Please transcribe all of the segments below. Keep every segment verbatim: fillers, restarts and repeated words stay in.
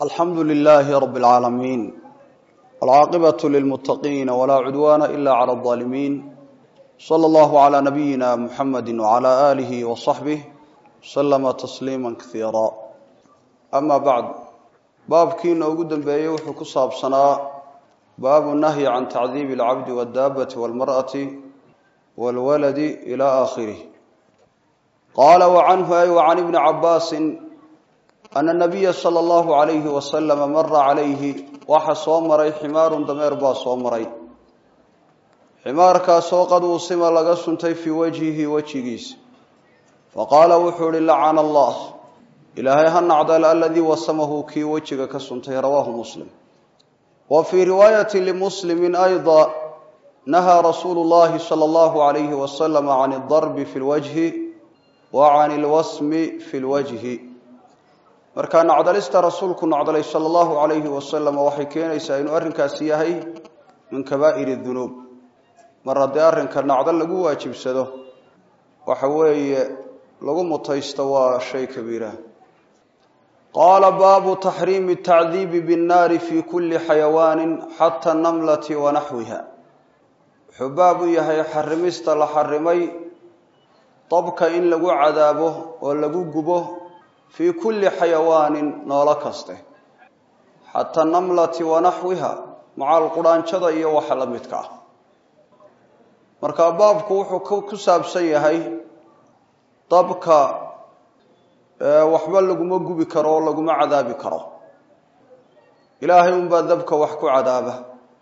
الحمد لله رب العالمين والعاقبة للمتقين ولا عدوان إلا على الظالمين صلى الله على نبينا محمد وعلى آله وصحبه سلم تسليما كثيرا أما بعد باب كين وجود بيوح كصاب صناء باب النهي عن تعذيب العبد والدابة والمرأة والولد إلى آخره قال وعنه أي وعن ابن عباس أن النبي صلى الله عليه وسلم مر عليه وحصومري حمار دمير باصومري حمار كاسو قد وصم لغا سنتي في وجهه وجهيس فقال وحور لعن الله إلهي هنعدل الذي وصمه كي وجهك كسنتي رواه مسلم وفي رواية لمسلم أيضا نهى رسول الله صلى الله عليه وسلم عن الضرب في الوجه وعن الوسم في الوجه marka nacdalista rasuulku nacdalay sallallahu alayhi wasallam waxay keenaysaa inuu arrinkaasi yahay min kabaa'iri dhunub marada arrinka nacdal lagu waajibsado waxa weeye lagu mutaysto waa shay kabiira qala babu tahrim at-ta'dhib bin-nar fi kulli hayawan hatta an-namlati wa nahwiha hubabu yahay harimista la harimay tabka in lagu cadaabo oo lagu gubo في كل حيوان نولكسته حتى النملة ونحوها مع القرآن شذا iyo waxa la midka marka baabku wuxuu ku saabsan yahay dabka waxba lagu ma gubi karo lagu ma cadaabi karo ilaahay un baa dabka wax ku cadaaba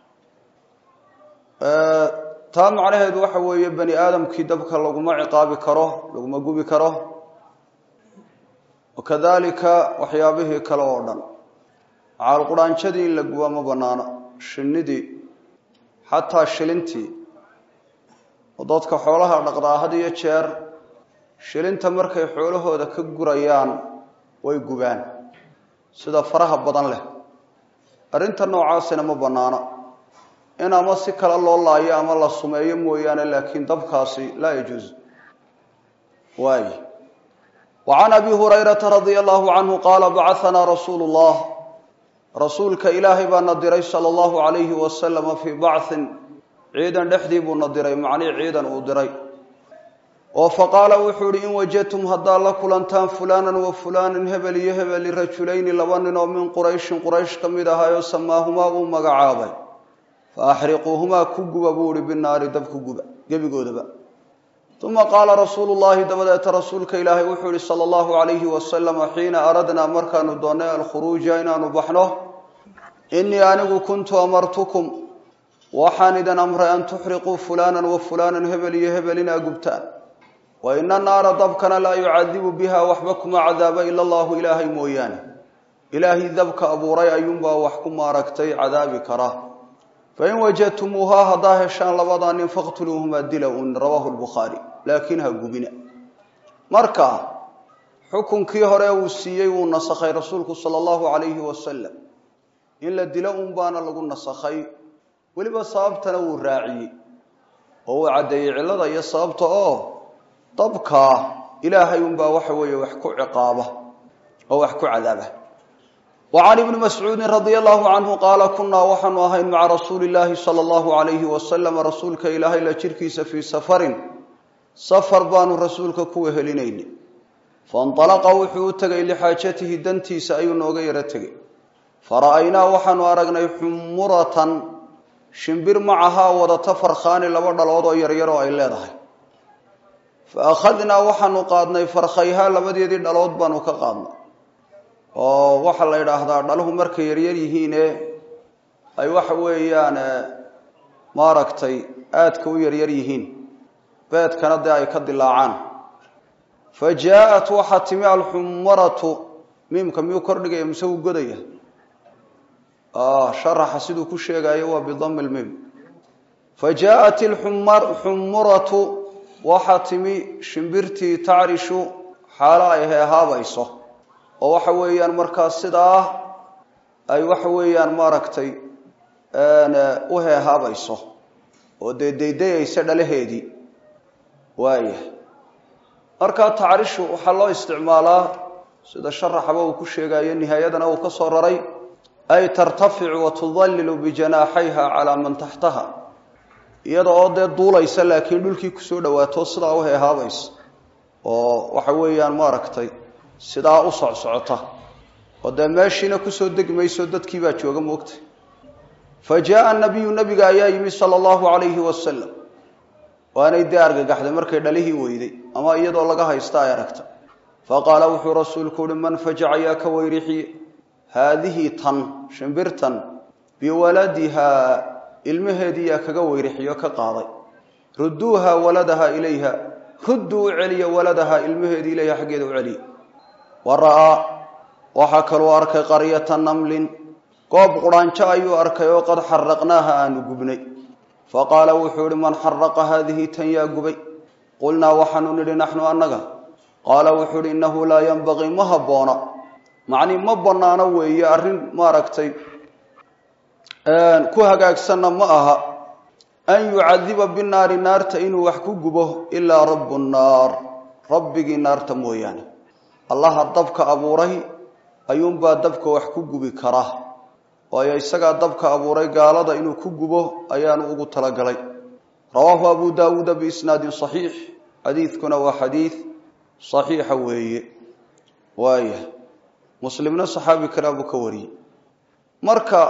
ee taa macnaheedu waxa weeye bani aadamkii dabka lagu ma ciqaabi karo lagu ma gubi karo وكذلك وحيابه كلا ودن على القرآن شدي لجوا مبنانا شندي حتى شلنتي وضدك حولها نقضاء هذه الشر شلنت مركي حوله هذا كجريان ويجوبان سدا فرها بدن له أرنت النوع عاصنا مبنانا إن أمسك الله الله يا أم الله سميم ويانا لكن دبكاسي لا يجوز واي وعن أبي هريرة رضي الله عنه قال بعثنا رسول الله رسولك إلهي بندري صلى الله عليه وسلم في بعث عيدا نحذب النضري معني عيدا ودري وفقال وحور إن وجدتم هدا لكلنتان فلانا وفلانا هبل يهبل رجلين لبنن ومن قريش قريش كمدها يسماهما ومقعابي فأحرقوهما كجب بوري بالنار دب كجب جبي جودبا ثم قال رسول الله دبدت رسولك إلهي وحول صلى الله عليه وسلم حين أردنا مركان الدنيا الخروج إنا نبحنه إني أنا كنت أمرتكم وحاندا أمر أن تحرقوا فلانا وفلانا هبلي هبلنا قبتان وإن النار ضبكنا لا يعذب بها وحبكم عذاب إلا الله إلهي مويانا إلهي ذبك أبو ري أينبا وحكم ركتي عذاب كراه فإن وجدتموها هداه الشان لبضان فاقتلوهما الدلون رواه البخاري لكنها قبنا مركا حكم كي هري وسيي ونسخي رسولك صلى الله عليه وسلم إلا الدلون بانا لغو نسخي ولبا صابتنا والراعي هو عدي علده يصابته أوه طبكا إلهي ينبا وحوي وحكو عقابه أو وحكو عذابه وعن ابن مسعود رضي الله عنه قال كنا وحن وهين مع رسول الله صلى الله عليه وسلم رسولك إلهي لجركيس في سفر سفر بان رسولك كوه لنين فانطلق وحوتك لحاجته دنتي سأيون وغيرتك فرأينا وحن وارقنا حمرة شنبر معها وضتفر خان لبرد الوضع يريرو إلا ذا فأخذنا وحن وقادنا فرخيها لبدي يدي الوضع بان وكقادنا oo waxa la yiraahdaa dhaluhu markay yar yar yihiin ay waxa weeyaan maaragtay aadka u yar yar yihiin beedkana ay ka dilaacaan fajaat wahatimi al-humratu mimka miyu kordhigay musaw godaya ah sharaxa sidoo ku sheegay waa bidam al-mim fajaat al-humar humratu wahatimi shimbirti ta'rishu xala ay haabayso oo waxa weeyaan markaas sidaa ay waxa weeyaan maaragtay aan u heehaabayso oo deedeeyaysa dhalaheedii waaya marka taariishu waxa loo isticmaalaa sida sharaxaba uu ku sheegayo nihaayadana uu ka soo raray ay tartaficu wa tudallilu bijanaahiha ala man tahtaha iyada oo dee duulaysa laakiin dhulkii ku soo dhawaato sidaa u heehaabaysa oo waxa weeyaan ma aragtay sidaa u socsocota oo dee meeshiina ku soo degmayso dadkii baa jooga moogtay fajaa an-nabiyyu nabiga ayaa yimi sallallahu alayhi wasallam waanay dee argagaxday markay dhalihii weyday ama iyadoo laga haysta ay aragta faqaala wuxuu rasuulku yidhi man fajaca yaa ka weyrixiye haadihi tan shimbirtan biwaladiha ilmaheedii yaa kaga weyrixiyo ka qaaday rudduuha waladaha ilayha rudduu celiya waladaha ilmaheedii ilayha xaggeeda u celiya wara'aa waxaa kaloo arkay qaryata namlin goob quraanjo ayuu arkay oo qad xaraqnaaha aanu gubnay faqaala wuxuu yidhi man xaraqa haadihi tan yaa gubay qulnaa waxaanu nidhi naxnu annaga qaala wuxuu yidhi innahu laa yanbagii ma habboona macnii ma bannaano weeye arrin maaragtay ku hagaagsanna ma aha an yucadiba binnaari naarta inuu wax ku gubo ilaa rabbu nnaar rabbigii naarta mooyaane allaha dabka abuuray ayuunbaa dabka wax ku gubi kara waayo isagaa dabka abuuray gaalada inuu ku gubo ayaanu ugu talagalay rawaahu abu daawuuda biisnaadin saxiix xadiidkuna waa xadiid saxiixa weeye waaya muslimna saxaabi kale buu ka wariyey marka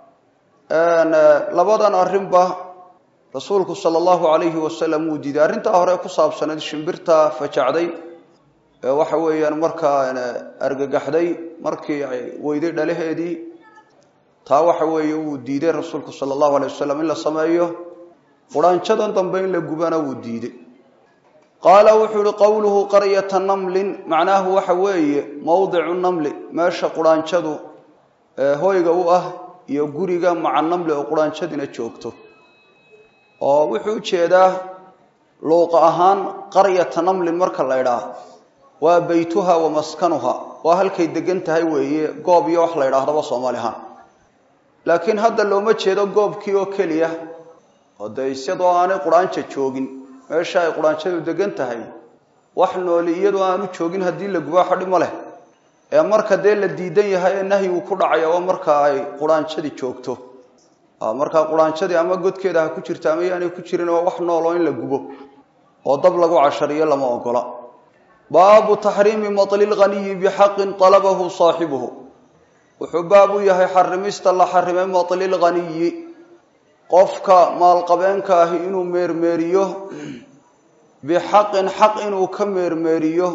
labadan arrinba rasuulku sallallahu alayhi wasallam uu diiday arrinta hore ku saabsanayd shimbirta fajacday ee waxa weeyaan marka argagaxday markii ay weyday dhalaheedii taa waxa weeye uu diiday rasuulku sallallahu alayhi wasallam in la sameeyo quraanjadan dambe in la gubana uu diiday qaala wuxuu qawluhu qaryatan namlin macnaahu waxa weeye mawdicu namli meesha quraanjadu hooyga u ah iyo guriga maca namli oo quraanjadina joogto oo wuxuu jeedaa luuqa ahaan qaryatan namlin marka la yiraahdo waa baytuha wa maskanuha waa halkay degan tahay weeye goob iyo wax la yiraahdo Soomaali ahaan laakiin hadda looma jeedo goobkii oo kaliya oo daysadoo aanay quraanjo joogin meesha ay quraanjadu degan tahay wax nooli iyadoo aanu joogin hadii la gubo xadhi ma leh ee marka dee la diidan yahay nahyi uu ku dhacayo oo marka ay quraanjadi joogto ah marka quraanjadi ama godkeeda ha ku jirta ama yaanay ku jirin oo wax nool oo in la gubo oo dab lagu cashariyo lama ogola baabu tahriimi matlil ghaniy bihaqqin talabahu saahibuhu wuxuu baabu yahay xarimista la xarimay matlil ghaniy qofka maal qabeenka ah inuu meermeeriyo bihaqqin haq inuu ka meermeeriyo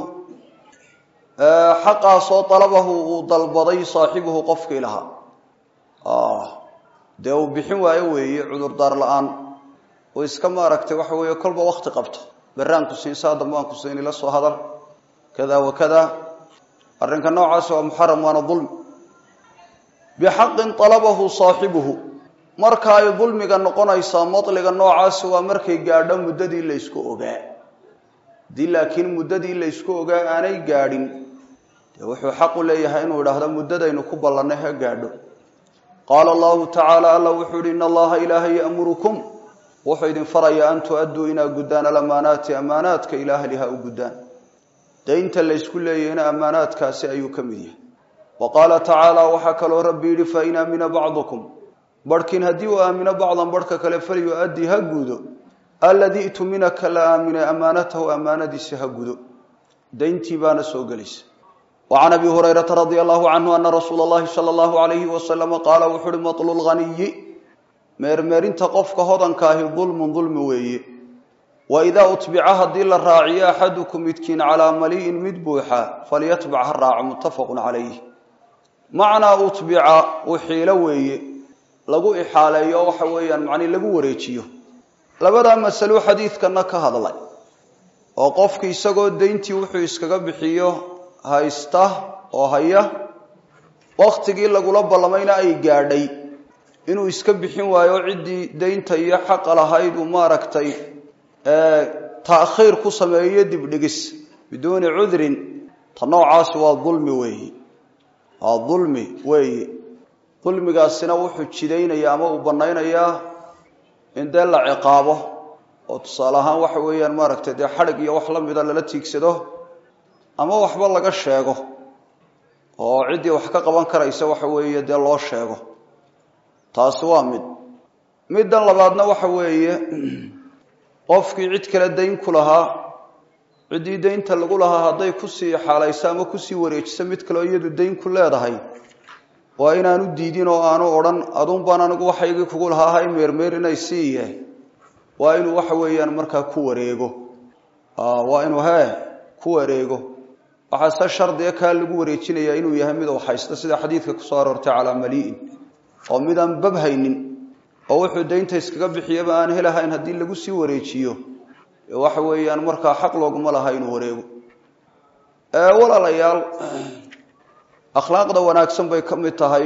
حقا سو طلبه ودلبدي صاحبه قفك لها اه دو بخين waayo weeye cudur dar la'aan oo iska maaragtay waxa weeye kolba waqti qabto baraanku siinsa dambaan ku siin ila soo hadal kada wa kada arrinka noocaas oo muharram waana dhulm bihaqqin talabahu saahibuhu marka ay dhulmiga noqonaysa matliga noocaas waa markay gaadho muddadii la isku ogaa dii laakiin muddadii la isku ogaa aanay gaadhin wuxuu xaq u leeyahay inuu yiraahdo muddadaynu ku ballanay ha gaadho qaala allah ta'ala alla wuxuu inna allaha ilaahi ya'murukum wuxuu idin faraya an tu'addu ina gudana lamaanaati amaanaadka ilaahiha u gudaan deynta la isku leeyahay amaanaadkaasi ayuu kamid yahay wa qaala ta'ala waxa kale rabbi yiri fa ina min ba'dukum barkin hadii wa amina ba'dan barka kale faliyo addi ha guudo alladhi tuminaka la amina amaanatahu amaanadiisa ha guudo deyntii baana soo galaysa وعن ابي هريره رضي الله عنه ان رسول الله صلى الله عليه وسلم قال وحر مطل الغني مرمرين تقفك هودنكا هي ظلم ظلم ويه واذا اتبع هدي الراعي احدكم يتكين على مليء مذبوحا فليتبع الراعي متفق عليه معنى اتبع وحيل ويه لغو احاليو waxa weeyaan macni lagu wareejiyo labada mas'alo xadiidkana ka hadlay oo qofkii isagoo deyntii wuxuu iskaga bixiyo haysta oo haya waqtigii lagu la balamayna ay gaadhay inuu iska bixin waayo cidii deynta iyo xaq lahayd uu maaragtay ee taakhiir ku sameeyay dib dhigis bidoon udrin tanoocaas waa dhulmi weey waa dhulmi weey dhulmigaasina wuxuu jideynaya ama uu banaynaya in dee la ciqaabo oo tusaalahan waxa weeyaan maaragtay dee xarig iyo wax la mid ah la tiigsado ama waxba laga sheego oo cidii wax ka qaban karaysa waxa weeye de loo sheego taas waa mid midan labaadna waxa weeye qofkii cid kala dayn ku lahaa cidii daynta lagu lahaa haday ku sii xaalaysa ama ku sii wareejiso mid kale iyadu dayn ku leedahay waa inaanu diidin oo aanu oran adun baan anigu waxaygi kugu lahaa hay meermeer inay siiye waa inuu waxa weeyaan markaa ku wareego ah waa inuu haa ku wareego waxa shardiga ka lagu wareejinaya inuu yahay mid wax haysta sida xadiidka ku soo aroortay cala maliin oo midaan babhaynin oo wuxuu deynta iskaga bixiyaba aan helahayn hadii lagu sii wareejiyo waxa weeyaan markaa xaq looguma laha inuu wareego ee walaalayaal akhlaaqda wanaagsan bay kamid tahay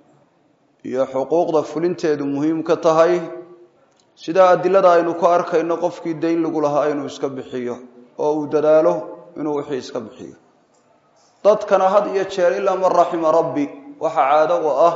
iyo xuquuqda fulinteedu muhiim ka tahay sida adilada aynu ku arkayno qofkii deyn lagu lahaa inuu iska bixiyo oo uu dadaalo inuu wixii iska bixiyo dadkana had iyo jeer illa man rahima rabbi waxa caado u ah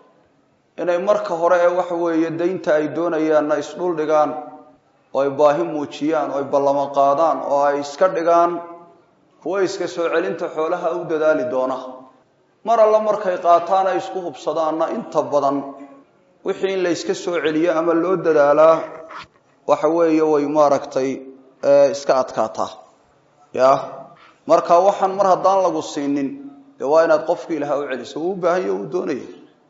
inay marka hore ee wax weeye deynta ay doonayaan isdhul dhigaan oo ay baahi muujiyaan oo ay ballama qaadaan oo ay iska dhigaan kuwa iska soo celinta xoolaha u dadaali doona mar alla markay qaataan ay isku hubsadaana inta badan wixii in la iska soo celiyo ama loo dadaalaa waxa weeye way maaragtay iska adkaata ya marka waxan mar hadaan lagu siinin waa inaad qofkii ilaha u celiso uu baahayo uu doonayo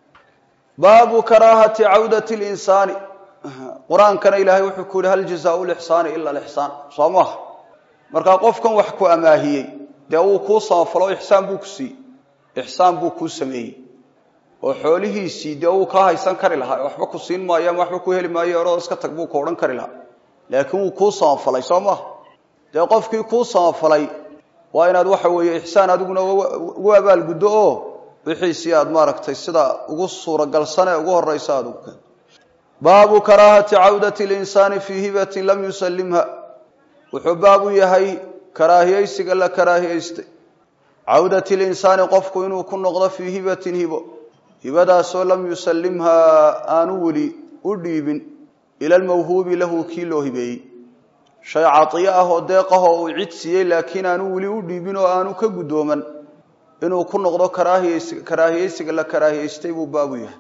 baabu karaahati audati al-insani quraan kana ilaahay wuxuu ku hal jazaa'u al-ihsan illa al-ihsan sooma marka qofkan wax ku amaahiyay de uu ku saafalo ihsaan buu ku si ihsaan buu ku sameeyay oo xoolihiisii de uu ka haysan kari lahaa waxba ku siin maayo waxba ku heli maayo oo iska tag buu ka oran kari lahaa laakiin uu ku saafalay sooma de qofkii ku saafalay waa inaad waxa weeye ihsaan adiguna ugu abaal gudo oo wixii si aad maaragtay sida ugu suura galsane ugu horeysa aad ugu baabu karaahati audati al-insani fi hibatin lam yusallimha wuxuu baabu yahay karaahiyaysiga la karaahiyaystay audati al-insani qofku inuu ku noqdo fi hibatin hibo hibadaas oo lam yusallimha aanu wali u dhiibin ila al-mawhubi lahu kilo hibeey shay catiya ah oo deeqaho uu cid siiyay laakiin aanu wali u dhiibin oo aanu ka gudooman inuu ku noqdo karaahiyaysiga karaahiyaysiga la karaahiyaystay buu baabu yahay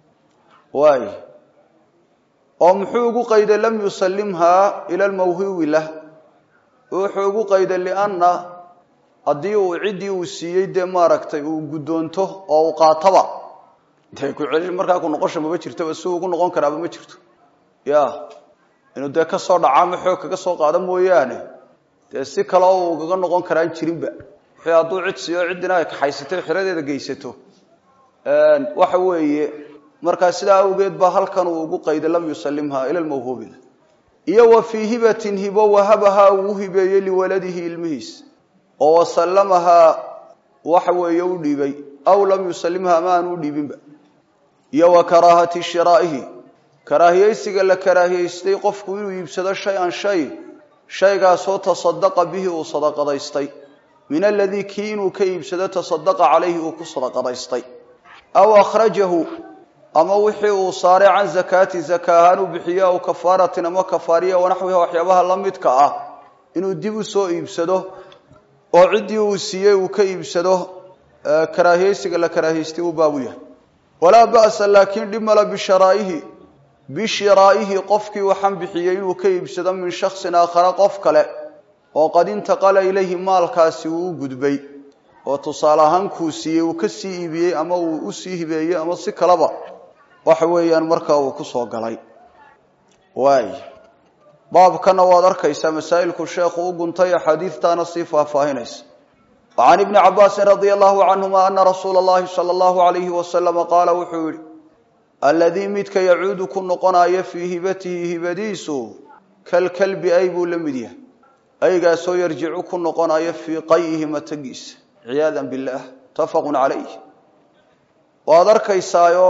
waay oo muxuu ugu qayday lam yusallimha ila al-mawhubi lahu wuxuu ugu qayday lianna hadii uu cidii uu siiyay de maaragtay uu gudoonto oo uu qaataba tay ku celin markaa ku noqosho ma jirto soo ugu noqon karaaba ma jirto ya inuu de ka soo dhacaamo xoog kaga soo qaado mooyaane de si kale oo uga noqon karaan jirinba wixii haduu cid siiyo cidina ay ka haysatay xiradeeda geysato een waxa weeye marka sida awgeed ba halkan uu ugu qayday lam yusallimha ila al-mawhubi iyo wa fi hibatin hibo wahabaha uu hibeeyay li waladihi ilmihis oo wasallamaha waxa weeye u dhiibay aw lam yusallimha ma aanu dhiibinba iyo wa karaahati shiraa'ihi karaahiyaysiga la karaahiyaystay qofku inuu iibsado shay aan shay shaygaas oo tasaddaqa bihi oo sadaqadaystay min alladhi kiinu ka iibsado tasaddaqa alayhi oo ku sadaqadaystay aw akhrajahu ama wixii uu saaray can zakati zakahan u bixiyo oo kafaaratin ama kafaariya wanaxwiha waxyaabaha la midka ah inuu dib u soo iibsado oo cidii uu siiyay uu ka iibsado karaahiyaysiga la karaahiyaystay uu baabu yahay wala ba'sa laakiin dhimala bi sharaa'ihi bi shiraa'ihi qofkii waxan bixiyay inuu ka iibsado min shakhsin aakhara qof kale oo qad intaqala ilayhi maalkaasi uu gudbay oo tusaalahan ku siiyay uu ka sii iibiyay ama uu u sii hibeeyay ama si kalaba waxa weeyaan markaa uu ku soo galay waay baabkana waad arkaysaa masaa'ilku sheekhu u guntay xadiistaana si faahfaahinaysa وعن ابن عباس رضي الله عنهما أن رسول الله صلى الله عليه وسلم قال وحول الذي متك يعود كن قنايا في هبته هبديسو كالكلب أيب لمديه أيقا سو يرجع كن قنايا في قيه متقيس عياذا بالله تفق عليه وأذرك إسايو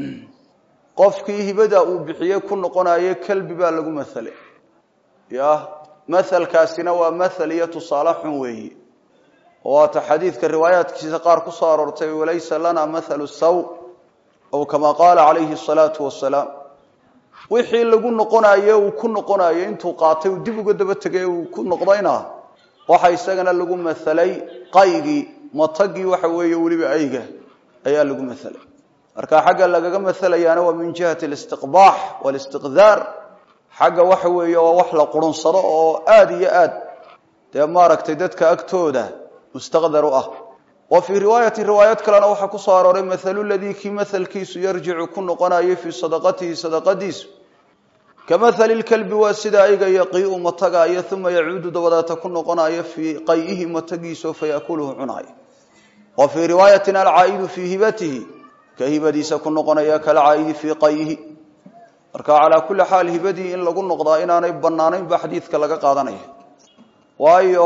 قفكيه بدأ بحيه كن قنايا كلب بالغ مثله يا مثل كاسنا ومثل يتصالح وهي وهذا حديث كالروايات كيسا قار كسار ورتي وليس لنا مثل السوء أو كما قال عليه الصلاة والسلام وحي لغو نقنايا وكن نقنايا انتو قاتي ودبو قدبتك وكن نقضينا وحي ساقنا لغو مثلي قايقي matagi waxa weeye waliba ayga ayaa lagu mathalay marka xagga lagaga mathalayaana waa min jihati al-istiqbah wal-istiqdar xagga waxa weeye waa wax la qurunsado oo aad iyo aad de maaragtay dadka agtooda mustaqdar u ah وفي رواية روايات كلنا وحكو صاروا مثل الذي كي مثل كيس يرجع كن قناي في صدقته صدقديس كمثل الكلب واسدائق يقيء متقايا ثم يعود دوذات كن قناي في قيئه متقيس فيأكله عناي وفي رواية العائد في هبته كهبديس كن قنايا كالعائد في قيئه marka ala kulli hal hibadi in lagu noqdo inaanay banaanayn ba xadiidka laga qaadanay waayo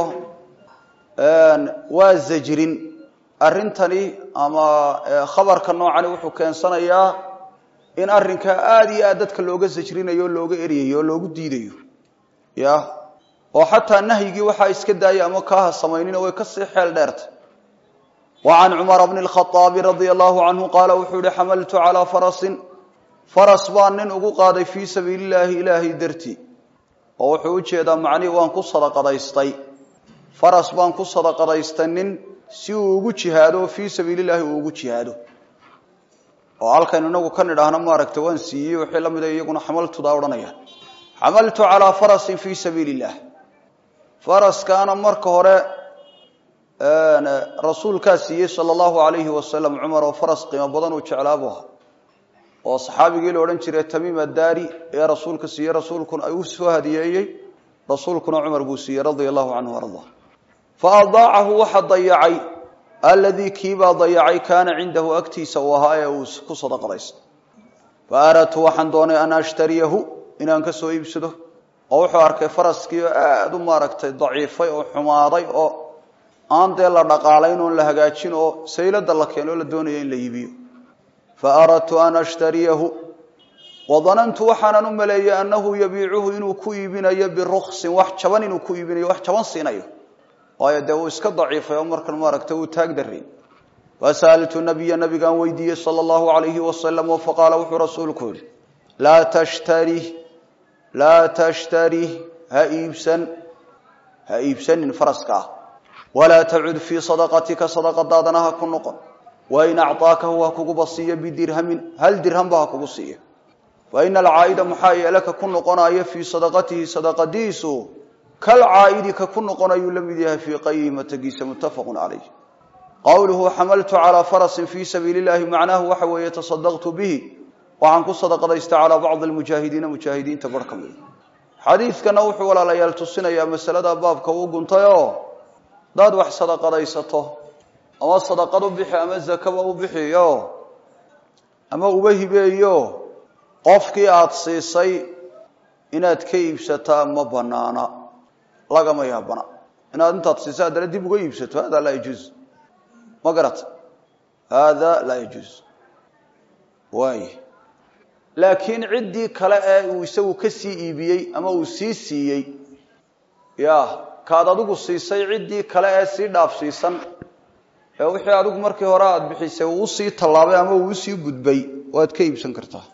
aan waa zajrin arintani ama khabarka noocan wuxuu keensanayaa in arinka aad iyo aad dadka looga zajrinayo looga eriyayo loogu diidayo ya oo hatta nahyigi waxa iska daayay ama ka sameeyeen way ka sii xeel dheertay وعن عمر بن الخطاب رضي الله عنه قال وحول حملت على فرس فرس بان ugu qaaday fi sabilillahi ilahi darti oo wuxuu u jeedaa macni waan ku sadaqadaystay faras baan ku sadaqadaystanin si uu ugu jihaado fi sabilillahi ugu jihaado oo halkan inagu kan idhaahna ma aragtay waan siiyay wixii la mid ah iyaguna xamaltu daa oranaya xamaltu ala farasin fi sabilillah faras kana marka hore aan rasuulka siiyay sallallahu alayhi wasallam umar oo faras qiimo badan u jeclaabo oo saxaabigii la oran jiray Tamim ad-Dari ee rasuulka siiyay rasuulkuna ay u soo hadiyay rasuulkuna Umar buu siiyay radiyallahu anhu warda fa adaahu wa hadayay alladhi kiba dayay kana indahu aktisa wa haya ku sadaqadays faaratu waxan doonay an ashtariyahu inaan ka soo iibsado oo wuxuu arkay faraskii aad u maaragtay daciifay oo xumaaday oo aan dee la dhaqaalayn oo la hagaajin oo saylada la keeno la doonayay in la iibiyo فأردت أن أشتريه وظننت وحنا ملي أنه يبيعه إنه كويبنا يبي الرخص وحشبان إنه كويبنا وحشبان صينيه ويدعو إسك ضعيف يا عمر كالمارك تو تقدرين فسألت النبي النبي قال ويدي صلى الله عليه وسلم فقال وحو رسولك لا تشتري لا تشتري هايبسا هايبسا فرسك ولا تعد في صدقتك صدقة دادناها كنقا وإن أعطاك هو كوبصية بدرهم هل درهم بها كوبصية وإن العائد محايا لك كن قنايا في صدقته صدقة ديسو كالعائد ككن قنايا لمدها في قيمة قيس متفق عليه قوله حملت على فرس في سبيل الله معناه وحوى يتصدقت به وعنك صدقة ديست على بعض المجاهدين مجاهدين تبركم حديث كنوح ولا لا يلتصن يا مسألة بابك وقنطيا داد وح صدقة ديسته ama sadaqad u bixi ama zakaba u bixiyo ama u wahibeeyo qofkii aad siisay inaad ka iibsataa ma banaana laga ma yaabana inaad intaad siisay dad dib uga iibsato hada la yajuz ma garat hada la yajuz way laakiin cidii kale ee uu isagu ka sii iibiyay ama uu sii siiyay ya kaad adigu siisay cidii kale ee sii dhaafsiisan ee wixii adigu markii hore aad bixisay uu sii talaabay ama uu sii gudbay waad ka iibsan kartaa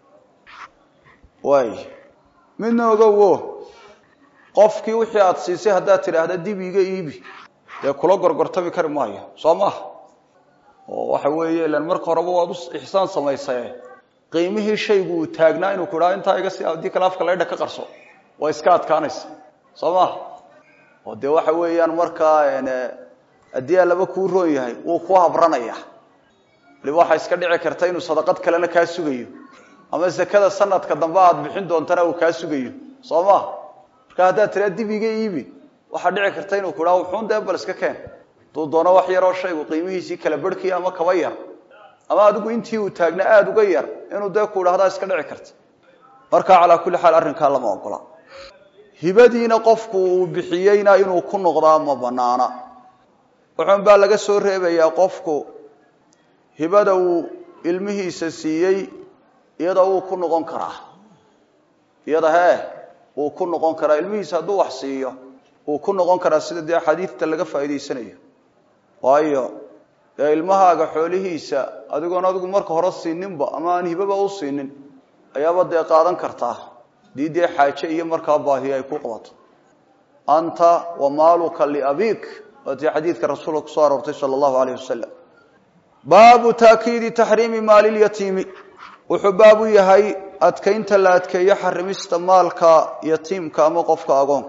way midna ogow qofkii wixii aad siisay hadaa tiraahdo dib iiga iibi ee kula gorgortami kar maayo Soomaa oo waxa weeye ilaan marka hore waad u ihsaan samaysay qiimihii shaygu uu taagnaa inuu ku dhaay inta iga si aad kalaafka leedha ka qarso waa iska adkaanaysa Soomaa oo de waxa weeyaan marka een adii laba ku roon yahay oo ku habranaya li waxa iska dhici karta inuu sadaqad kale ka sugayo ama zakada sanadka dambe aad bixin doontana uu ka sugayo Soomaa marka hada tira dibiga iibi waxa dhici karta inuu ku dhaw wuxuu deebal iska keen doo doona wax yar oo shay uu qiimihiisa kala barkii ama kaba yar ama adigu intii uu taagna aad uga yar inuu de ku dhaahda iska dhici karta marka ala kulli xaal arrinka lama ogola hibadiina qofku uu bixiyayna inuu ku noqdaa ma banaana waxaan baa laga soo reebayaa qofku hibada uu ilmihiisa siiyay iyada uu ku noqon karaa iyada hee uu ku noqon karaa ilmihiisa haduu wax siiyo uu ku noqon karaa sida xadiidta laga faa'iideysanayo waayo ilmahaaga xoolihiisa adigoon adigu marka hore siininba ama aan hibaba u siinin ayaaba de qaadan kartaa diidee xaaje iyo marka baahi ay ku qabato anta wa maaluka li abik وفي حديث الرسول صلى الله عليه وسلم باب تأكيد تحريم مال اليتيم وحباب يهي أتكين تلا أتكي يحرم استمالك يتيمك موقفك أغونك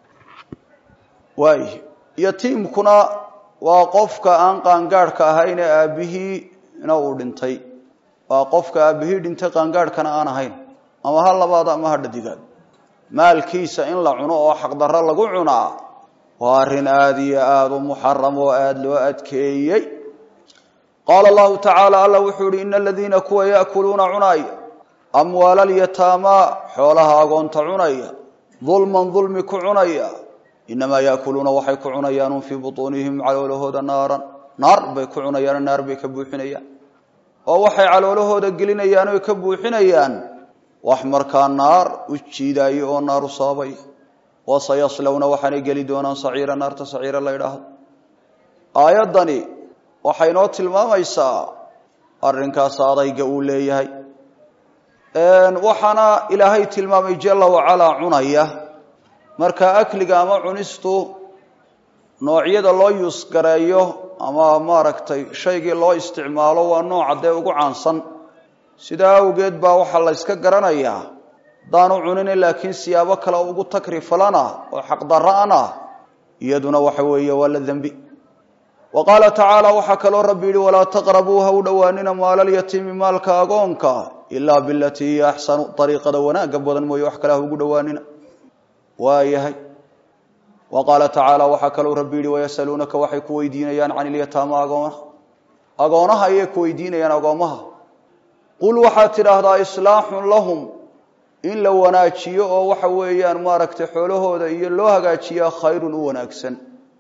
واي يتيم كنا وقفك أنك أنقارك هين أبيه نور دنتي وقفك أبيه دنتي أنقارك أنا هين أما هلا بعض ما هذا دقيق مال كيس إن لعنوا وحق ضر الله قعنا وارن آدي آد محرم وآد لو أتكي قال الله تعالى الله وحوري إن الذين كوا يأكلون عناي أموال اليتامى حولها أغنت عناي ظلما ظلمك عناي إنما يأكلون وحيك عنايان في بطونهم على لهود نارا نار بيك عنايان النار بيكبوحنيان ووحي على لهود قلنيان ويكبوحنيان وأحمر كان نار وجيداي أو نار صابي وسيصلون وحني قلدون صعير نار تصعير الله يراه آيات دني وحينو tilmaamaysaa arrinkaas adayga uu leeyahay een waxana ilaahay tilmaamay jalla wa ala cunaya marka akliga ama cunistu noocyada loo yus gareeyo ama maaragtay shayga loo isticmaalo waa nooca ugu caansan sida awgeed baa waxa la iska garanayaa daanu cunin laakiin siyaabo kale ugu takrifalana oo xaq darraana iyaduna waxa weeye wala dambi وقال تعالى وحكى ربي ولا تقربوها ودواننا مال اليتيم مالك أغونك إلا بالتي أحسن طريقة وناق بدن مو يحكى له ودواننا وايهي وقال تعالى وحكى ربي ويسألونك وحيك ويدينيان عن اليتامى أغونها أغونها يك ويدينيان أغومها قل وحاتر هذا إصلاح لهم إن لو وناكشي أو وحويان ماركت حوله ذا يلوها قاتشي خير وناكسن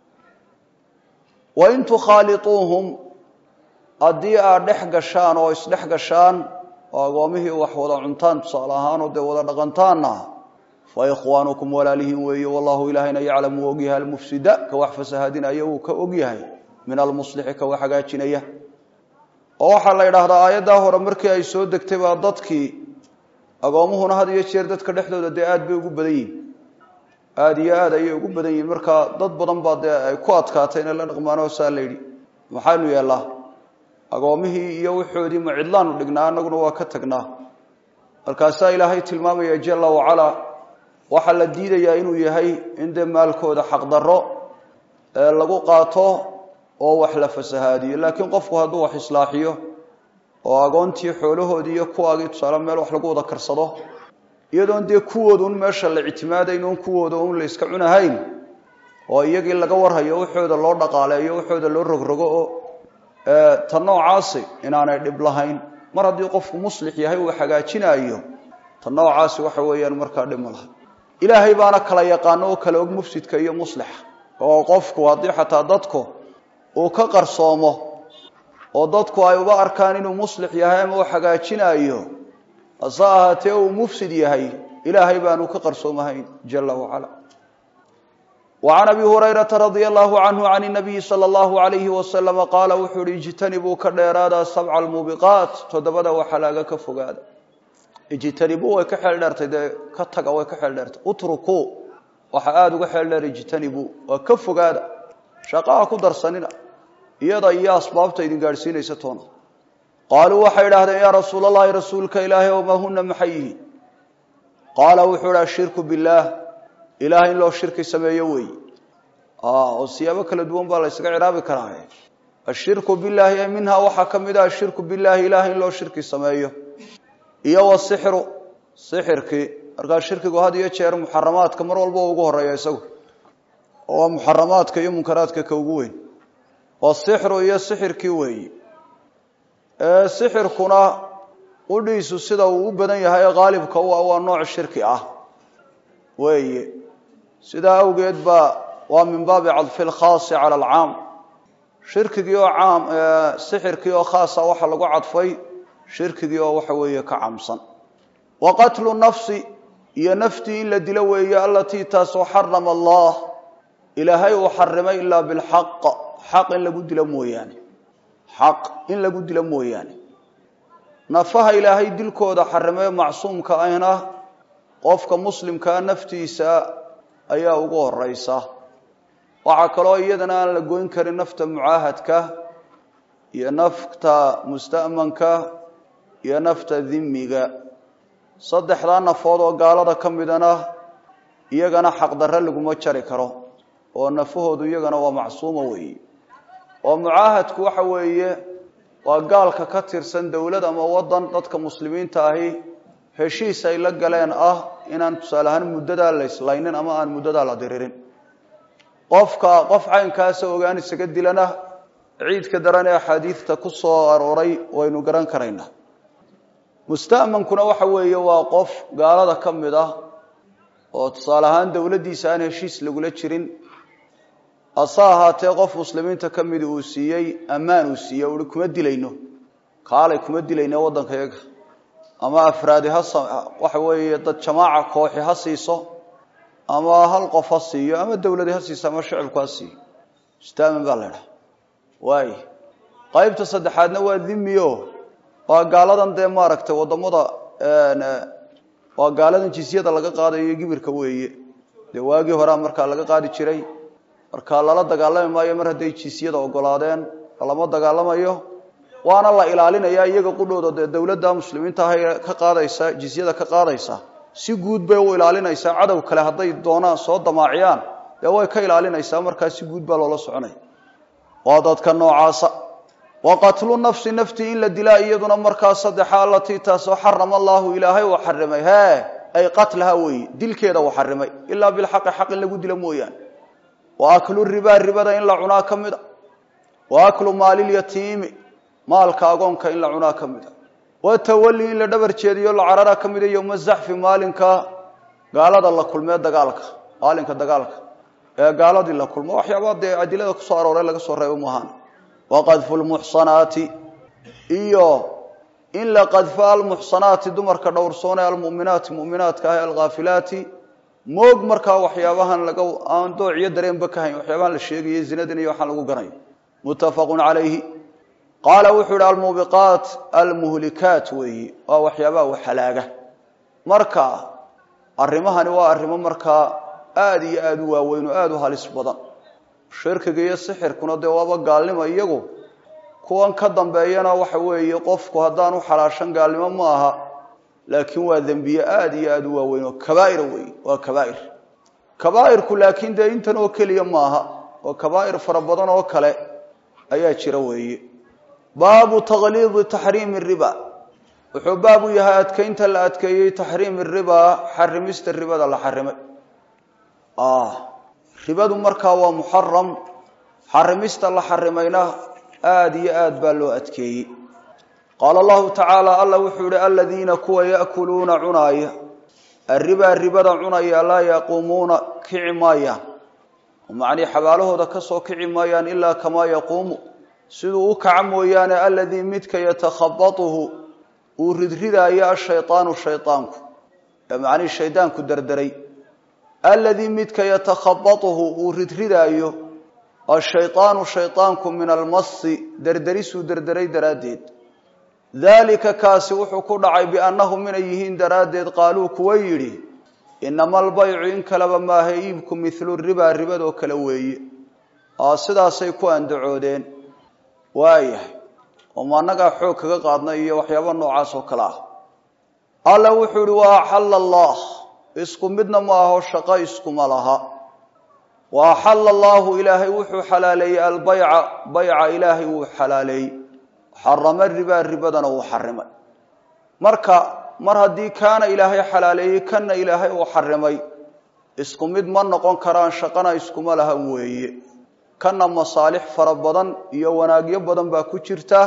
وإن تخالطوهم أدي أردح قشان أو إسلح قشان وأقومه وحوضا عنتان تصالحان ودوضا نغنتانا فإخوانكم ولا لهم وي والله إلهنا يعلم وقيها المفسدة كوحف سهادنا يوك وقيها من المصلح كوحقاتنا يه ووحا الله يرهد آيات داهورا مركي أي سودك تبا ضدكي أقومه نهد يشير دادك دحلو دادئات بيقو بدين aad iyo aad ay ugu badan yihiin marka dad badan baa ay ku adkaatay in la dhaqmaano saaleeyay waxaanu yeelaa agoomihii iyo wuxoodii mucidlaan u dhignaa anaguna waa ka tagnaa markaas ilaahay tilmaamaya jalla wa ala waxa la diidayaa inuu yahay in maalkooda xaq darro lagu qaato oo wax la fasahaadiyo laakiin qofku hadduu wax islaaxiyo oo agoontii xoolahoodii iyo kuwaagii tusaale meel wax lagu wada karsado iyadoo de kuwoodu meesha la ictimaadayno kuwooda oo la iska cunahayn oo iyagii laga warhayo waxooda loo dhaqaaleeyo waxooda loo rogrogo oo ee tan noocaasi inaanay dhib lahayn mar haddii qofku muslix yahay uu hagaajinayo tan noocaasi waxa weeyaan marka dhib malaha ilaahay baana kala yaqaano oo kala og mufsidka iyo muslix oo qofku hadii xataa dadku oo ka qarsoomo oo dadku ay uba arkaan inuu muslix yahay ama uu hagaajinayo أصاهته ومفسد يهي إلهي بانو كقرصومهين جل وعلا وعن أبي هريرة رضي الله عنه عن النبي صلى الله عليه وسلم قال وحر اجتنبوا كالإرادة سبع الموبقات تدبدا وحلاقا كفقادا اجتنبوا وكحل دارت كتقا وكحل دارت اتركوا وحآدوا كحل دار اجتنبوا وكفقادا شقاء كدر سننا إيضا إيا أسبابتا إذن قارسين يستونا قالوا وحي لهذا يا رسول الله رسولك إلهي وما هن محيه قال وحر الشرك بالله إلهي لو الشرك سميوي آه وسيابك لدوان بالله يسقع عرابي كراهي الشرك بالله منها وحكم إذا الشرك بالله إلهي لو الشرك سميوي إيا والسحر سحرك أرقى الشرك وهذا يتشير محرمات كمر والبوء وقهر يا يسوي ومحرمات كي منكرات كوقوين والسحر إيا السحر كيوي sixirkuna qudhiisu sida uu u badan yahay qaalibka waa nooc shirki ah weeye sida awgeed ba waa min baab adf al khaas ala al aam shirkigi oo aam sixirki oo khaas ah waxa lagu cadfay shirkigi oo waxa weeye ka caamsan wa qatlu nafsi iyo nafti in la dilo weeye allati taasoo harrama allah ilaahay uu xarimay illa bil haqq haqq in lagu dilo mooyaane حق إن لقد دل موياني نفها إلهي دل كودا حرمه معصوم كأينا قفك مسلم كان نفتيسا أيا أقول رئيسا waxa kale oo iyadana aan la goyn karin nafta mucaahadka iyo nafta musta'manka iyo nafta dhimmiga saddexda nafood oo gaalada kamidana iyagana xaq darro laguma jari karo oo nafahoodu iyagana waa macsuuma weeye oo mucaahadku waxa weeye waa gaalka ka tirsan dawlad ama wadan dadka muslimiinta ahi heshiis ay la galeen ah inaan tusaalahan muddada la islaynin ama aan muddada la diririn qofka qof caynkaas ogaan isaga dilana ciidka daran ee xadiidta ku soo arooray waynu garan karaynaa musta'mankuna waxa weeye waa qof gaalada kamid ah oo tusaalahan dawladiisa aan heshiis lagula jirin asahaatee qof muslimiinta kamid uu siiyay amaan uu siiyay uu kuma dilayno kaalay kuma dilayno wadankayaga ama afraadi ha waxa weeye dad jamaaca kooxi ha siiso ama hal qof ha siiyo ama dawlad ha siiso ama shacabku ha siiyo musta'man baa la yiraahdaa way qaybta saddexaadna waa dhimmiyo waa gaaladan de maaragtay wadamada ee waa gaaladan jizyada laga qaadayo gibirka weeye de waagi hore marka laga qaadi jiray marka lala dagaalami maayo mar haday jizyada ogolaadeen lama dagaalamayo waana la ilaalinaya iyaga qudhooda dawladda muslimiinta ah ee ka qaadaysa jizyada ka qaadaysa si guud bay u ilaalinaysaa cadow kale haday doonaan soo damaaciyaan ee way ka ilaalinaysaa marka si guud baa loola soconay waa dadka noocaasa وقتل النفس نفتي إلا دلاء يدنا مركز صدحة التي تاسو حرم الله إلهي وحرمي ها أي قتلها وي دل كيدا وحرمي إلا بالحق حق اللي قد لمويان وأكل الربا الربا دا إلا عنا كمدا وأكل مال اليتيم مال كاغونك إلا عنا كمدا وتولي إلا دبر تشيديو العرارة كمدا يوم الزحف مالك قال هذا الله كل ما دقالك مالك دقالك قال هذا الله كل ما وحيابات دي عديلة كسار ولا لك صار يومهان وقذف المحصنات إيو إلا قذف المحصنات دمر كدورسون المؤمنات مؤمنات كهي الغافلات موج مركا وحيابها لقوا أن دوعي درين بكهي وحيابها للشيء يزندني وحلقوا قرين متفق عليه قال وحول الموبقات المهلكات وهي وحيابها وحلاقة مركا الرمها نواء الرمى مركا آدي آدوا وين آدوها لسبضا shirkiga iyo sixirkuna de waaba gaalnimo iyagu kuwan ka dambeeyana waxa weeye qofku hadaan u xalaashan gaalnimo ma aha laakiin waa dambiye aad iyo aad u waaweyn oo kabaa'ir weey waa kabaa'ir kabaa'irku laakiin de intan oo kaliya ma aha oo kabaa'ir fara badan oo kale ayaa jira weeye baabu taghliid tahriim riba wuxuu baabu yahay adkeynta la adkeeyay tahriim riba xarimista ribada la xarimay ah ribadu marka waa muharram xarimista la xarimayna aad iyo aad baa loo adkeeyay qala allah ta'ala alla wuxuu yiri alladina kuwa yaakuluna cunaya الربا الربا cunaya la yaqumuna kicmaya ومعني xabaalahooda ka soo kicmayaan illa kama yaqumu sidoo u kacmooyaan alladii midka yatakhabatuhu uu ridridaya shaytaanu shaytaanku macni shaydaanku dardaray الذي متك يتخبطه وردردايو الشيطان شيطانك من المص دردريسو دردري دراديد ذلك كاسوح كدعي بأنه من أيهين دراديد قالوا كويري إنما البيع إن كلب ما هيبكم مثل الربا الربا دو كلوي آسدا سيكو أندعودين وايه وما نقع حوك قادنا إيه وحيابا نوعاسو كلاه الله وحور وحل الله isku midna ma aha shaqo isku malaha wa halal allah ilaahi wuxuu xalaalay al bay'a bay'a ilaahi uu xalaalay harama riba ribadana uu xarimay marka mar hadii kaana ilaahi xalaalay kana ilaahi uu xarimay isku mid ma noqon karaan shaqana isku malaha weeye kana masaalix fara badan iyo wanaagyo badan baa ku jirta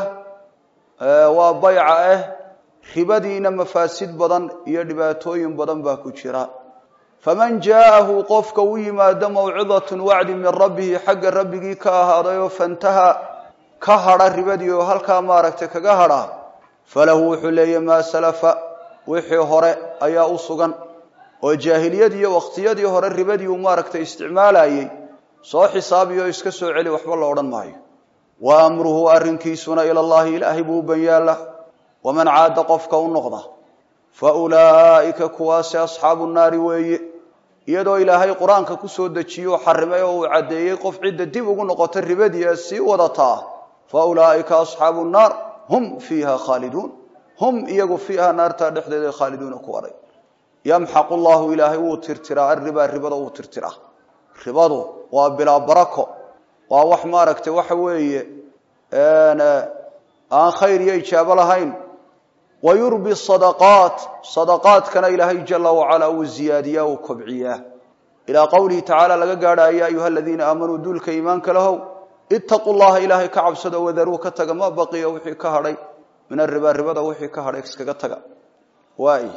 waa bay'a ah ribadiina mafaasid badan iyo dhibaatooyin badan baa ku jira faman jaahu qofka uu yimaado mawcidatun wa'di min rabbihi xagga rabbigi ka ahaaday fantaha ka hara ribadii oo halka maaragtay kaga hara falahu xulayya ma salafa wixii hore ayaa u sugan oo jaahiliyadii iyo waqtiyadii hore ribadii uu maaragtay isticmaalayay soo xisaabiyo iska soo celi waxba la oran maayo wa amruhu arrinkiisuna ila allah ilaahi buu bayaala ومن عاد قفك ونقضه فأولئك كواس أصحاب النار وي iyadoo ilaahay quraanka ku soo dejiyo xarimay oo uu cadeeyay qof cid dib ugu noqotay ribadii si wadata fa ulaa'ika ashabun nar hum fiha khalidun hum iyagu fiha naarta dhexdeeda khalidun ku waray yamhaqu Allahu ilaahay uu tirtira riba ribada uu tirtira ribadu waa bila barako waa wax ma aragtay waxa weeye ana aan khayr iyo ijaaba lahayn ويربي الصدقات صدقات كان إلهي جل وعلا وزيادية وكبعية إلى قوله تعالى لقى قال يا أيها الذين آمنوا دولك إيمانك له اتقوا الله إلهي كعب سد وذروك تقى ما بقي وحي كهري من الربا الربا وحي كهري اسكا تقى واي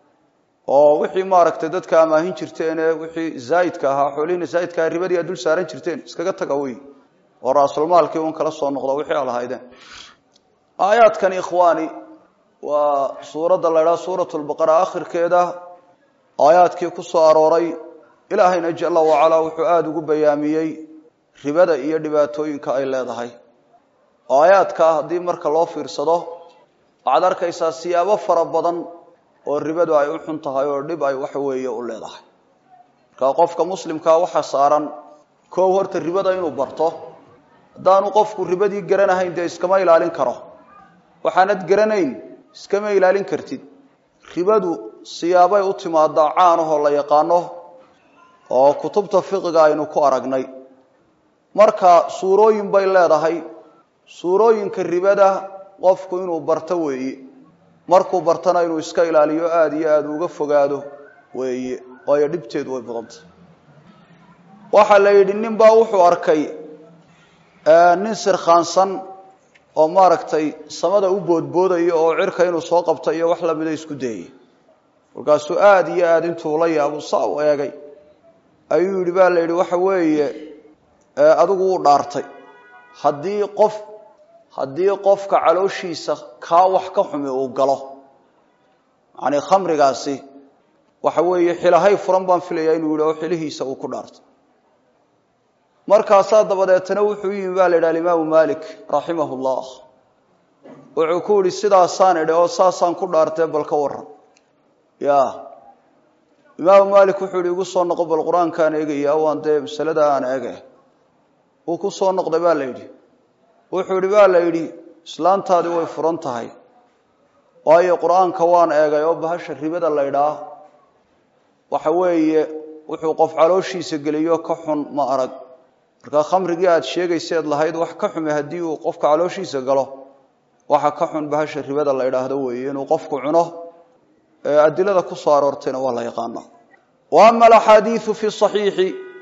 وحي مارك تددك أما هين شرتين وحي زايد كها حولين زايد كها الربا دي أدول سارين شرتين اسكا تقى وي ورأس المال كي ونك لصوا النقضة وحي على هايدا آيات كان إخواني وسورة الله سورة البقرة آخر كده آيات كي كسو أروري إلهي نجي الله وعلا وحؤاد وبياميي ربدا إيا دباتوين كأيلا دهي آيات كهدي مرك الله فرصده عدار كيسا سيابا فربضان والربدا أي وحنتها والرب أي وحوية أولا دهي كقفك مسلم كوحا سارا كوهرت الربدا ينو برطه دانو قفك الربدي قرانها إنده اسكما إلالين كره وحانت قرانين iskama ilaalin kartid ribadu siyaabay u timaada caanaho la yaqaano oo kutubta fiqiga aynu ku aragnay marka suurooyin bay leedahay suurooyinka ribada qofku inuu barto weeye markuu bartana inuu iska ilaaliyo aad iyo aad uga fogaado weeye oo dhibteedu way badantay waxa la yidhi nin baa wuxuu arkay nin sir khaansan oo maaragtay samada u boodboodayo oo cirka inuu soo qabto iyo wax la mid ah isku dayay walkaas aad iyo aad intuu la yaabo saaw eegay ayuu yiri baa la yiri waxa weeye adigu u dhaartay hadii qof hadii qofka calooshiisa ka wax ka xumay uu galo ani khamrigaasi waxa weeye xilahay furan baan filayaa inuu yiri oo xilihiisa uu ku dhaartay markaas dabadeetana wuxuu yimid baa la yiraahdaa Imaam Malik rahimahullah wuxuu ku yiri sidaasaan idho oo saasaan ku dhaartay balka waran ya Imaam Malik wuxuu yiri ugu soo noqo bal Quraanka eegaya waan dee masalada aan eegay uu ku soo noqday baa la yiri wuxuu yiri baa la yiri islaantaadu way furan tahay waayo Quraanka waan eegay oo bahasha ribada la yiraahdo waxa weeye wuxuu qof calooshiisa galiyo ka xun ma arag marka khamrigi aad sheegayseed lahayd wax ka xumay hadii uu qofka calooshiisa galo waxa ka xun bahasha ribada la yiraahdo weeye inuu qofku cuno adilada ku soo aroortayna waa la yaqaan wa amma al-ahadith fi sahih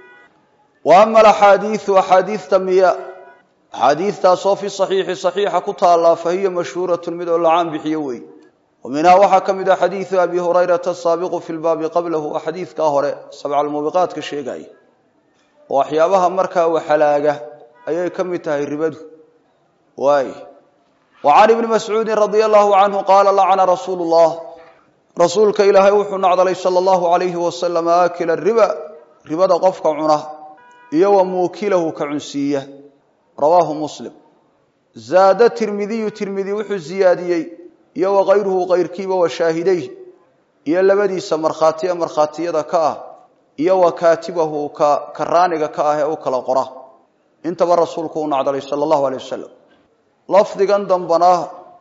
wa amma al-ahadith wa hadith tamiya hadith taso fi sahih sahiha ku taala fahiya mashhuratun mid al-aam bihiya way ومنها waxa kamid ah hadith Abi Hurayra as-sabiq fi al-bab qablahu hadith ka hore sab'a al-mubiqat ka sheegay waxyaabaha marka wax halaaga ayay kamid tahay ribadu way وعن ابن مسعود رضي الله عنه قال لعن رسول الله رسولك إلهي وحو نعدلي صلى الله عليه وسلم آكل الربا ربا قفك عنه إيو موكله كعنسية رواه مسلم زاد الترمذي ترمذي وحو الزياديي إيو غيره غير كيبا وشاهديه إيو لبدي سمرخاتية مرخاتية كاه إيو كاتبه كرانك كاه أو كالقرى انت برسولك نعدلي صلى الله عليه وسلم لفظا دنبناه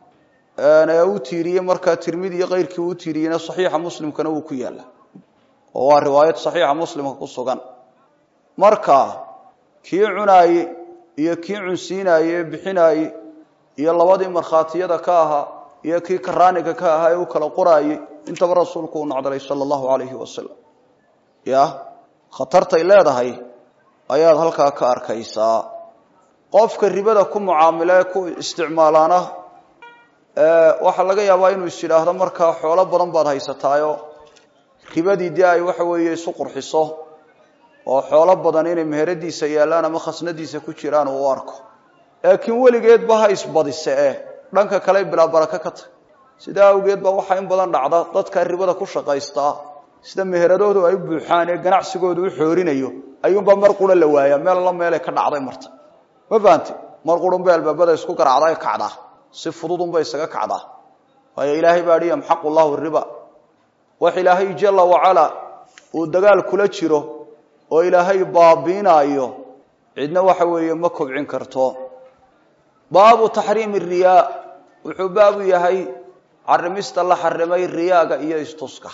أنا أوتيري مركا ترمذي غير كوتيرينا صحيح مسلم كانوا كيالا هو رواية صحيح مسلم كقصة مركا كي عناي يا كي عنسيناي بحناي يا لوادي مرخاتية كاها يا كي كرانك كاها يا وكلا قراي أنت برسولك ونعدل صلى الله عليه وسلم يا خطرت إلى هاي أياد هلكا كاركيسا قفك الربا كم معاملات كم استعمالانه waxa laga yaabaa inuu isiraahdo marka xoolo badan baad haysataayo ribadii diay waxa weeye isu qurxiso oo xoolo badan inay meheradiisa yaalaan ama khasnadiisa ku jiraan oo arko laakiin waligeed ba ha isbadisee dhanka kale bila baraka ka tahay sida awgeed ba waxa in badan dhacda dadka ribada ku shaqaysta sida meheradoodu ay buuxaan ee ganacsigoodu u xoorinayo ayuunba mar qura la waaya meel la meel ka dhacday marta ma baanti mar qurun beel babada isku garacday kacda si fududun bay isaga kacdaa waayo ilaahay baa dhiyam xaq Allahu riba wax ilaahay jalla wa ala uu dagaal kula jiro oo ilaahay baabiinayo cidna waxa weeye ma kobcin karto baabu tahriim riyaa wuxuu baabu yahay xarimista la xarimay riyaaga iyo istuska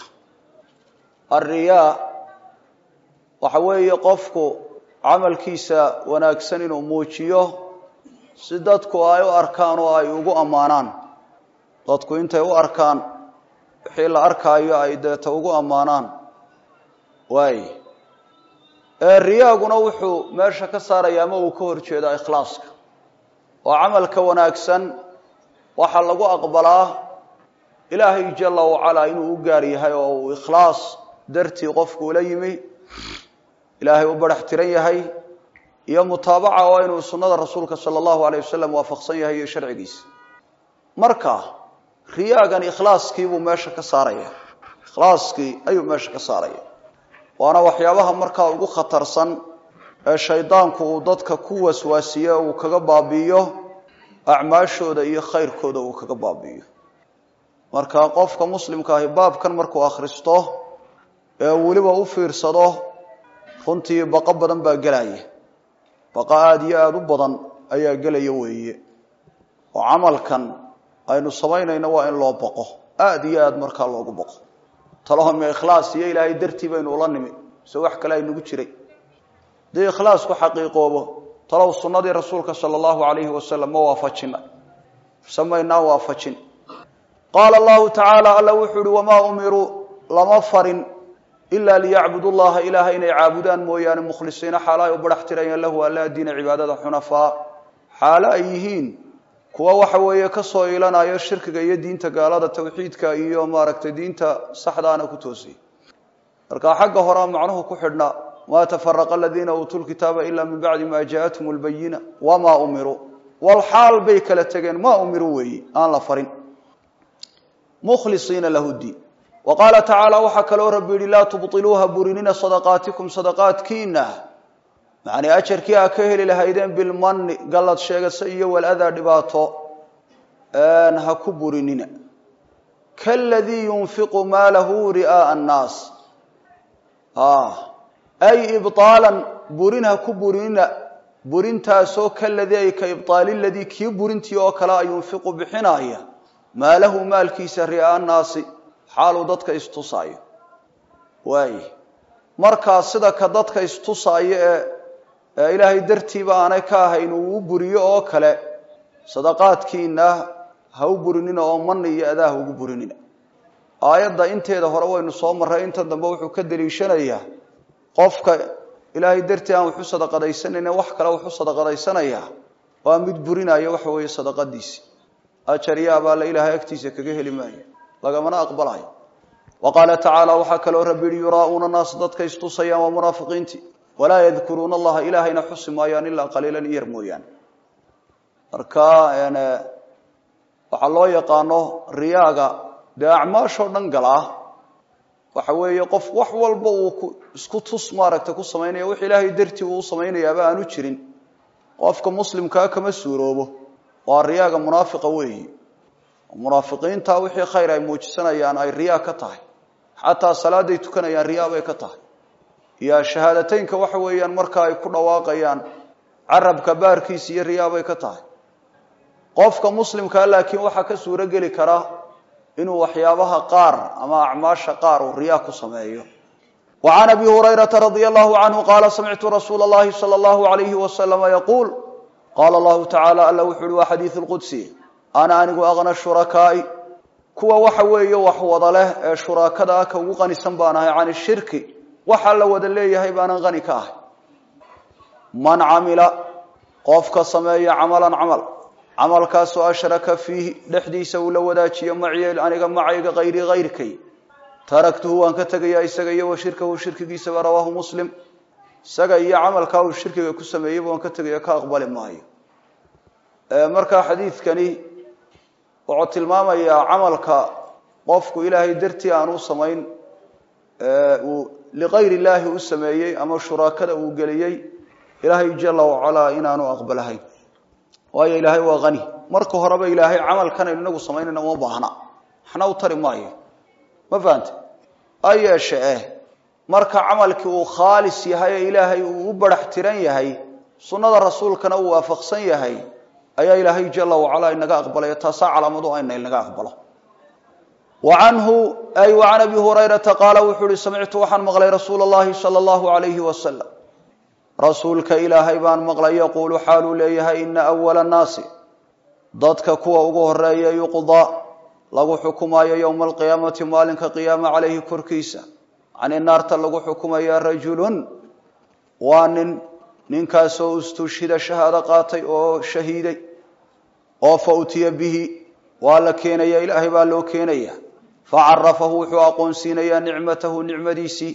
الرياء waxa weeye qofku amalkiisa wanaagsan inuu muujiyo si dadku ay u arkaan oo ay ugu amaanaan dadku intay u arkaan wixii la arkaayo ay deeta ugu amaanaan way ee riyaaguna wuxuu meesha ka saarayaa ma uu ka horjeedo ikhlaaska oo amalka wanaagsan waxa lagu aqbalaa ilaahay jalla wa ala inuu u gaar yahay oo ikhlaas darti qofku la yimi ilaahay u barax tiran yahay iyo mutaabaca oo inuu sunnada rasuulka sallallahu alayhi wasallam waafaqsan yahay iyo sharcigiisa marka riyaagan ikhlaaskii buu meesha ka saaraya ikhlaaskii ayuu meesha ka saaraya waana waxyaabaha marka ugu khatarsan ee shaydaanku uu dadka ku waswaasiyo uu kaga baabiyo acmaashooda iyo khayrkooda uu kaga baabiyo marka qofka muslimka ah baabkan markuu akhristo ee waliba u fiirsado runtii baqa badan baa galaya baqa aad iyo aad u badan ayaa galaya weeye oo amalkan aynu sameynayna waa in loo baqo aad iyo aad marka loogu baqo talahum ikhlaas iyo ilaahay dartii baynu la nimi soo wax kale ay nagu jiray de ikhlaas ku xaqiiqoobo talaw sunnadii rasuulka sallallahu alayhi wasallam waafajina samayna waafajin qala allah ta'ala alla wuxuu wama umiru lama farin إلا ليعبدوا الله إلها إن يعبدان مويان مخلصين حالا وبرحترين له ألا دين عبادة حنفاء حالا أيهين كوا وحوية كسو إلنا يا الشرك يا دين تقالاد التوحيد كأيو ماركت دين تصحدان كتوسي ركا حق هرام معنه كحرنا ما تفرق الذين أوتوا الكتاب إلا من بعد ما جاءتهم البينة وما أمروا والحال بيك لتجن ما أمروا وي أنا لفرين مخلصين له الدين وقال تعالى وحكى له ربي لا تبطلوها برنين صدقاتكم صدقات كينا معني أجر كي أكهل لهيدين بالمن قالت شيء سيء والأذى دباطو أنها كبرنين كالذي ينفق ماله رئاء الناس آه أي إبطالا برنها كبرنين برنتا سو كالذي أي كإبطال الذي كي برنتي وكلا ينفق بحناية ماله مال كيس رئاء الناس حالو dadka istusaayo way marka sida ka dadka istusaayo ee ilaahay dartiiba aanay ka ahayn uu buriyo oo kale sadaqaadkiina ha u burinina oo man iyo adaa ugu burinina aayada inteeda hore waynu soo maray inta dambe wuxuu ka daliishanayaa qofka ilaahay dartii aan wuxuu sadaqadaysanayna wax kale wuxuu sadaqadaysanaya waa mid burinayo wax weeye sadaqadiisi ajariya baa ilaahay agtiisa kaga heli maayo لقمنا أقبلها وقال تعالى وحكى له ربي يراؤون الناس ضدك استصيا ومنافقين ولا يذكرون الله إلهنا حسن مايان إلا قليلا يرمويان أركا يعني وحالله يقانه رياغا دا أعماشو ننقلا وحوي يقف وحوال بوك اسكتوس مارك تكو سمينيا وحي إلهي درتي وصمينيا بقى نوشرين وافك مسلم كاكا مسوروبه والرياغا منافقة وهي المنافقين تا وحي خير اي موجسنayaan ay riya ka tahay hatta salaaday tukanayaan riya way ka tahay ya shahaadateynka waxa weeyaan marka ay ku dhawaaqayaan arabka baarkiisa iyo riya way ka tahay qofka muslimka laakiin waxa ka suura gali kara inuu waxyaabaha qaar ama acmaasha qaar uu riya ku sameeyo وعن ابي هريره رضي الله عنه قال سمعت رسول الله صلى الله عليه وسلم يقول قال الله تعالى الا وحد حديث القدسي أنا أنيقو أغنى الشركاء كوا وحوية وحوض له شراكة كوا غني سنبانا عن الشرك وحل ودليه هيبانا غني كاه من عمل قفك سمايا عملا عمل عمل كاسو أشرك فيه لحديث ولا وداتي معي أنيقا معي غير غيرك تركته أنك تقيا إساقيا وشركه وشركه سبا رواه مسلم ساقيا عمل كاو الشركه كسمايا وأنك تقيا كأقبال معي مركا حديث كني وعد tilmaamaya amalka qofku ilaahay dartii aanu sameyn ee li ghayri ilaahi u sameeyay ama shuraakada uu galiyay ilaahay jalla wa ala inaanu aqbalahay waayo ilaahay waa qani marka horeba ilaahay amalkan inagu sameynayna uma baahna xana u tari maayo ma faanta ayeshe marka camalkii uu khaalis yahay ilaahay uu u barax tiran yahay sunnada rasuulkana uu waafaqsan yahay ayaa ilaahay jalla wa ala inaga aqbalay taasa calaamadu ayna inaga aqbalo وعنه أي وعن أبي هريرة قال وحوري سمعت وحن مغلي رسول الله صلى الله عليه وسلم رسولك إلهي بان مغلي يقول حال ليها إن أول الناس ضدك كوا أغوه الرأي يقضى لغو حكما يوم القيامة مالك قيام عليه كركيسة عن النار تلغو حكما يا رجل وان ننكاسو استشهد شهادة قاتي أو شهيدي أو فأتي به ولا كين يا إلهي بالو كينيا فعرفه حقون سينيا نعمته نعمديسي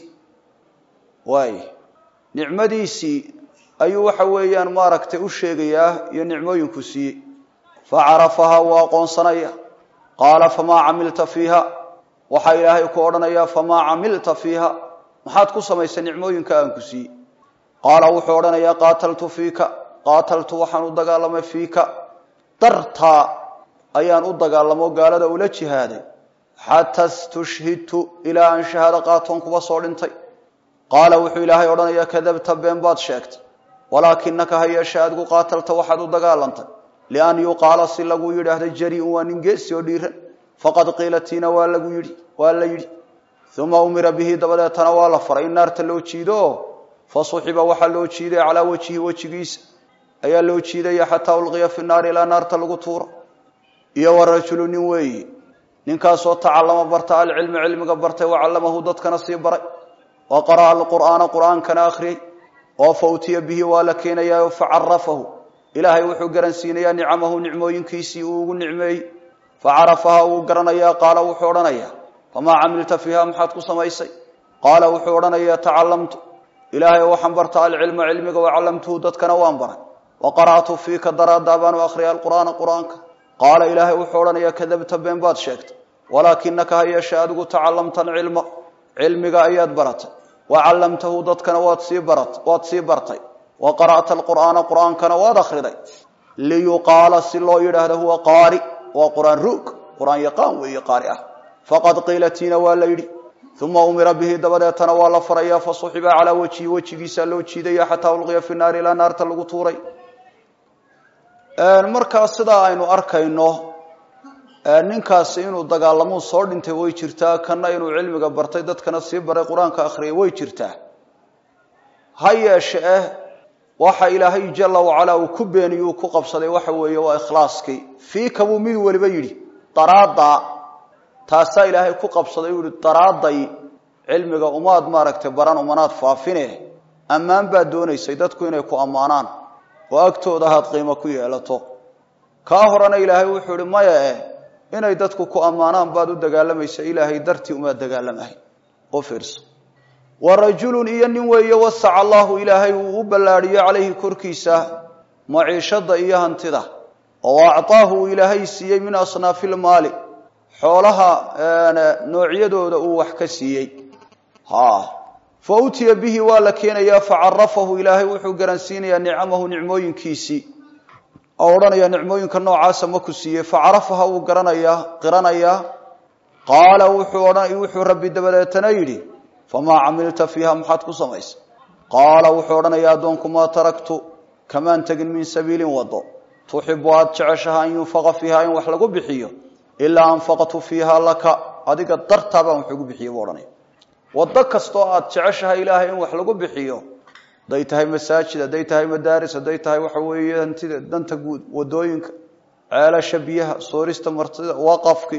واي نعمديسي أي وحويان ماركت أشيغيا يا نعموينكو سي فعرفها وقون صنيا قال فما عملت فيها وحي إلهي كورنيا فما عملت فيها محاتكو سميس نعموينك أنكو سي قال وحورنيا قاتلت فيك قاتلت وحنو دقالما فيك طرتا ayaan u dagaalamo gaalada ula jihaaday hatta istushhidtu ila an shahada qaatoon kuba soo dhintay qaala wuxuu ilaahay odhanaya kadabta been baad sheegtay walaakinaka hayya shaadgu qaatalta waxaad u dagaalantay lian yuqaala si lagu yiraahdo jari wa nin geesi oo dhiiran faqad qiilatina waa lagu yiri waa la yiri thumma umira bihi dabadeetana waa la faray naarta loo jiido fasuhiba waxa loo jiiday ala wajhi wajigiisa ayaa loo jiiday hatta ulqiya fi naar ila naarta lagu tuuro iyo warajulu nin weey ninkaas oo tacallama barta ilmi cilmiga bartay wa callamahu dadkana si baray wa qaraa alqur'aana qur'aankana akhriyay oo fawtiya bihi wala keenaya oo fa'arafahu ilaahay wuxuu garansiinaya nicamahu nicmooyinkiisii uu ugu nicmeey fa'arafaha uu garanaya qaala wuxuu oranaya fama amilta fiha maxad ku samaysay qaala wuxuu oranaya tacallamtu ilaahay waxaan barta ilmi cilmiga wa callamtu dadkana waan baray wa qara'tu fiika daradaban wa akhriya alqur'aana qur'aanka قال إلهي وحورنا يا كذبت بين باد شكت ولكنك هيا شادق تعلمت العلم علمك أياد برت وعلمته ضدك نوات سيبرت وات سيبرتي وقرأت القرآن قرآن كنوات أخردي ليقال سلو يرهد هو قارئ وقرآن روك قرآن يقام ويقارئه فقد قيلتين والليل ثم أمر به دبدتنا ولا فريا فصحب على وجهي وجهي سلو تشيدي حتى ألغي في النار إلى نار تلغطوري marka sida aynu arkayno ninkaas inuu dagaalamo soo dhintay way jirtaa kana inuu cilmiga bartay dadkana si baray quraanka akhriyay way jirtaa hayeeshee waxa ilaahay jalla wa ala uu ku beeniyo ku qabsaday waxa weeye waa ikhlaaskii fiika buu mid waliba yiri taraada taasa ilaahay ku qabsaday uu taraaday cilmiga umaad maaragtay baran umanaad faafine amaan baa doonaysay dadku inay ku amaanaan waagtooda had qiimo ku yeelato ka horana ilaahay wuxuu yiri maya inay dadku ku amaanaan baad u dagaalamaysa ilaahay dartii uma dagaalamahay oo fiirso warajulun iyanin weeye wasa Allahu ilaahay uu balaariyo calayhi korkiisa maciishada iyo hantida oo aataahu ilaahay siiyay min asnaafil maali xoolaha noocyadooda uu wax ka siiyay ha فأوتي به ولا كان يا فعرفه إلهي وحو قرنسينيا نعمه نعموينكيسي أورانيا نعموينك النوعاس مكسيه فعرفها وقرنيا قرنيا قال وحو وحو ربي دبلتنا يدي فما عملت فيها محاتك سميس قال وحو يا دونك ما تركت كمان تجن من سبيل وضع تحب أتعشها أن ينفق فيها أن وحلقوا بحيه إلا أنفقت فيها لك هذيك الضرطة وحلقوا بحيه ورانيا wada kasto aad jeceshahay ilaahay in wax lagu bixiyo day tahay masaajid day tahay madaaris day tahay waxa weeye hantida danta guud wadooyinka ceelasha biyaha soorista martida waqafki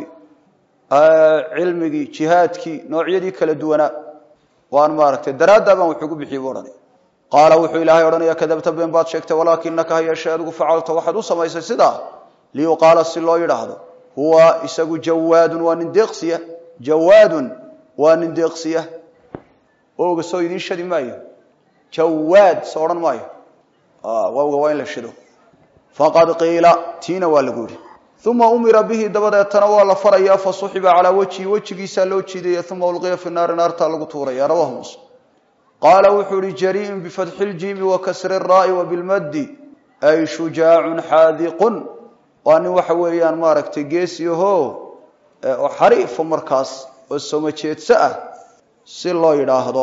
cilmigi jihaadki noocyadii kala duwana waan maaragtay daraada baan wax ugu bixiyo waran qaala wuxuu ilaahay oranaya kadabta been baad sheegtay walaakinaka hayashaadu facalta waxad u samaysay sida liyo qaala si loo yiraahdo huwa isagu jawaadun wa nin deeqsiya jawaadun وان ديقسيه او سو يدين شدي مايو جواد سورن مايو اه واو وين لا شدو فقد قيل تينا والغوري ثم امر به دبدتنا ولا فريا فصحب على وجهي وجهيسا لو جيدي ثم القي في النار نار تا لو توريا رواه مسلم قال وحوري جريء بفتح الجيم وكسر الراء وبالمد اي شجاع حاذق وان وحويان ماركتي جيسيو هو حريف مركاس وسوما jeedsa si loo yidhaahdo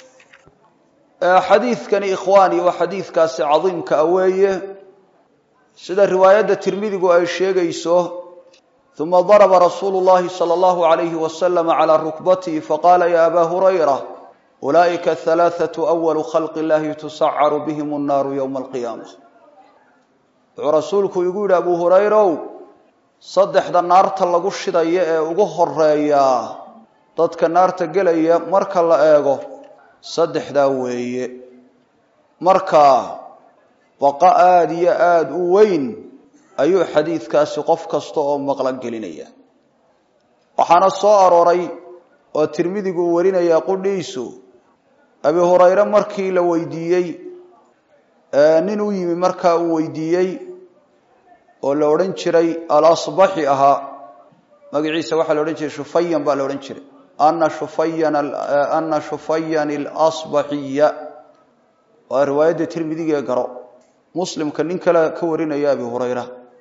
xadiidkani ikhwaani waa xadiidkaasi cadiimka ah weeye sida riwaayadda tirmidigu ay sheegayso uma daraba rasuulu llahi sala allahu alayhi wasalam calaa rukbatihi faqaala ya abaa hurayra ulaa'ika halaathatu awalu khalqi illahi tusacaru bihim annaaru yowma alqiyaama wuxuu rasuulku igu yidhi abuu hurayrow saddexda naarta lagu shidayo ee ugu horeeya dadka naarta gelaya marka la eego saddexdaa weeye marka baqa aada iyo aada u weyn ayuu xadiidkaasi qof kasta oo maqlan gelinaya waxaana soo arooray oo tirmidigu warinaya qudhiisu abi hurayre markii la weydiiyey nin u yimi markaa uu weydiiyey oo la odhan jiray alasbaxi ahaa magaciisa waxaa la odhan jiray shufayan baa la odhan jiray ana shufayan ana shufayan alasbaxiya waa riwaayadda tirmidiga ee garo muslimka nin kale ka warinaya abi hurayra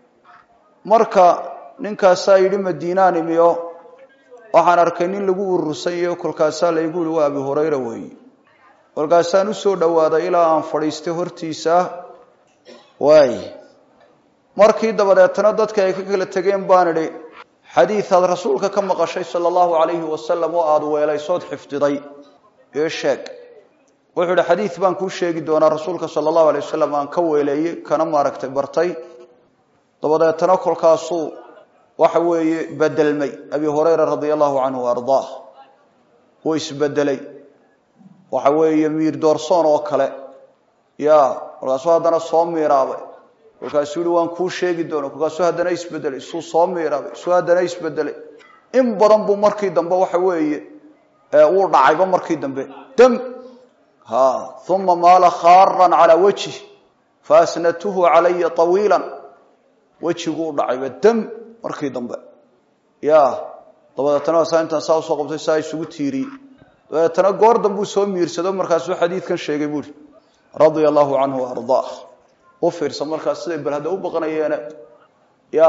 marka ninkaasaa yidhi madiinaan imiyo waxaan arkay nin lagu urursan yahay kolkaasaa laygu yihi waa abi hurayra weeye kolkaasaan u soo dhowaaday ilaa aan fadhiistay hortiisa waay markii dabadeetana dadka ay ka kala tegeen baan idhi xadiidaad rasuulka ka maqashay sala allahu calayhi wasalam oo aada weelaysood xifdiday ee sheeg wuxuu idhi xadiid baan kuu sheegi doonaa rasuulka sala allahu alay wasalam aan ka weeleeyey kana maaragtay bartay dabadeetana kolkaasuu waxa weeye bedelmay abi hurayra radia allahu canhu ardaah wuu isbedelay waxa weeye miir doorsoon oo kale ya kolkaasuu haddana soo miiraabay kolkaasuu yihi waan kuu sheegi doona kolkaasuu haddana isbedelay isuu soo miiraabay isuu haddana isbedelay in badan buu markii dambe waxa weeye wuu dhacayba markii dambe dam ha uma maala khaaran calaa wajhi faasnatuhu calaya tawiila wejiguu dhacayba dam markii dambe ya dabadeetana saa intaan saa usoo qabtay saa isugu tiiriyey dabeetana goor dambuu soo miirsado markaasuu xadiidkan sheegay buuri radia allahu canhu ardaah u fiirsan markaas siday bal hadda u baqanayeene ya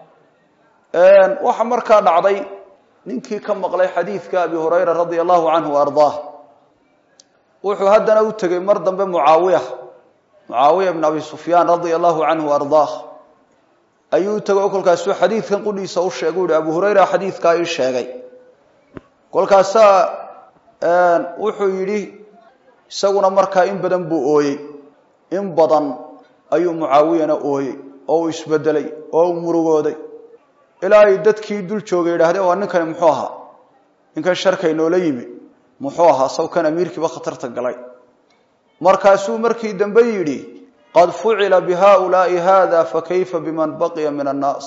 waxa markaa dhacday ninkii ka maqlay xadiidka abi hurayra radia allahu canhu ardaah wuxuu haddana u tegey mar dambe mucaawiya mucaawiya ibn abi sufyaan radia allahu canhu ardaah ayuu tagay kolkaasuu xadiidkan qudhiisa u sheegay u yihi abu hurayra xadiidkaa ii sheegay kolkaasaa wuxuu yidhi isaguna markaa in badan buu ooyey in badan ayuu mucaawiyana ooyey oo uu isbedelay oo uu murugooday ilaa ay dadkii dul joogay yidhaahdeen waa ninkani muxuu ahaa ninkan sharkay noola yimi muxuu ahaa sawkan amiirkiiba khatarta galay markaasuu markii dambe yidhi qad fucila bihaulaai hada fakayfa biman baqiya min annaas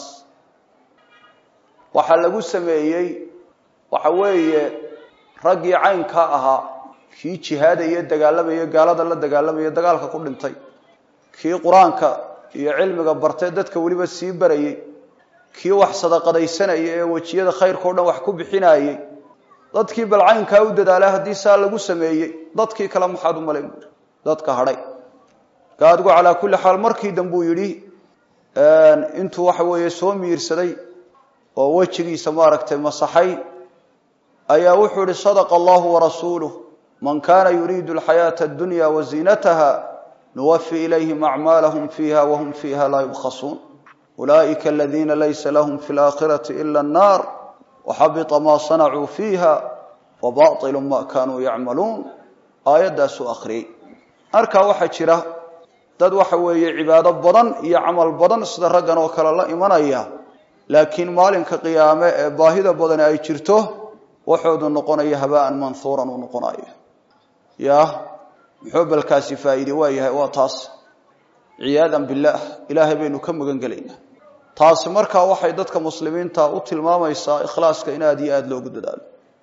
waxaa lagu sameeyey waxa weeye raggii caynkaa ahaa kii jihaadaya dagaalamaya gaalada la dagaalamaya dagaalka ku dhintay kii qur-aanka iyo cilmiga bartay dadka weliba sii barayey kii wax sadaqadaysanaya ee wejiyada khayrka o dhan wax ku bixinayey dadkii bal caynkaa u dadaalay haddii saa lagu sameeyey dadkii kale maxaad u malayn buuri dadka hadhay gaadgu calaa kulli xaal markii dambuu yidhi intuu waxa weeye soo miirsaday oo wejigiisa maaragtay masaxay ayaa wuxuu yihi sadaqa allahu warasuuluh man kana yuriidu alxayaata addunya waziinataha nuwafi ilayhim acmaalahum fiiha wahum fiiha laa yubkhasuun ulaa'ika aladiina laysa lahum fi laakhirati ila annaar waxabita maa sanacuu fiiha wabaطilu ma kanuu yacmaluun aayaddaasuu akhriyey arkaa waxaa jira dad waxa weeye cibaado badan iyo camal badan sida raggan oo kale la imanaya laakiin maalinka qiyaame ee baahida badani ay jirto waxoodu noqonaya habaan manhuuran uu noqonayo ya muxuu balkaasi faa'iide waa yahay waa taas ciyaadan billaah ilaahay baynu ka magan gelaynaa taasi markaa waxay dadka muslimiinta u tilmaamaysaa ikhlaaska in aad iyo aad loogu dadaalo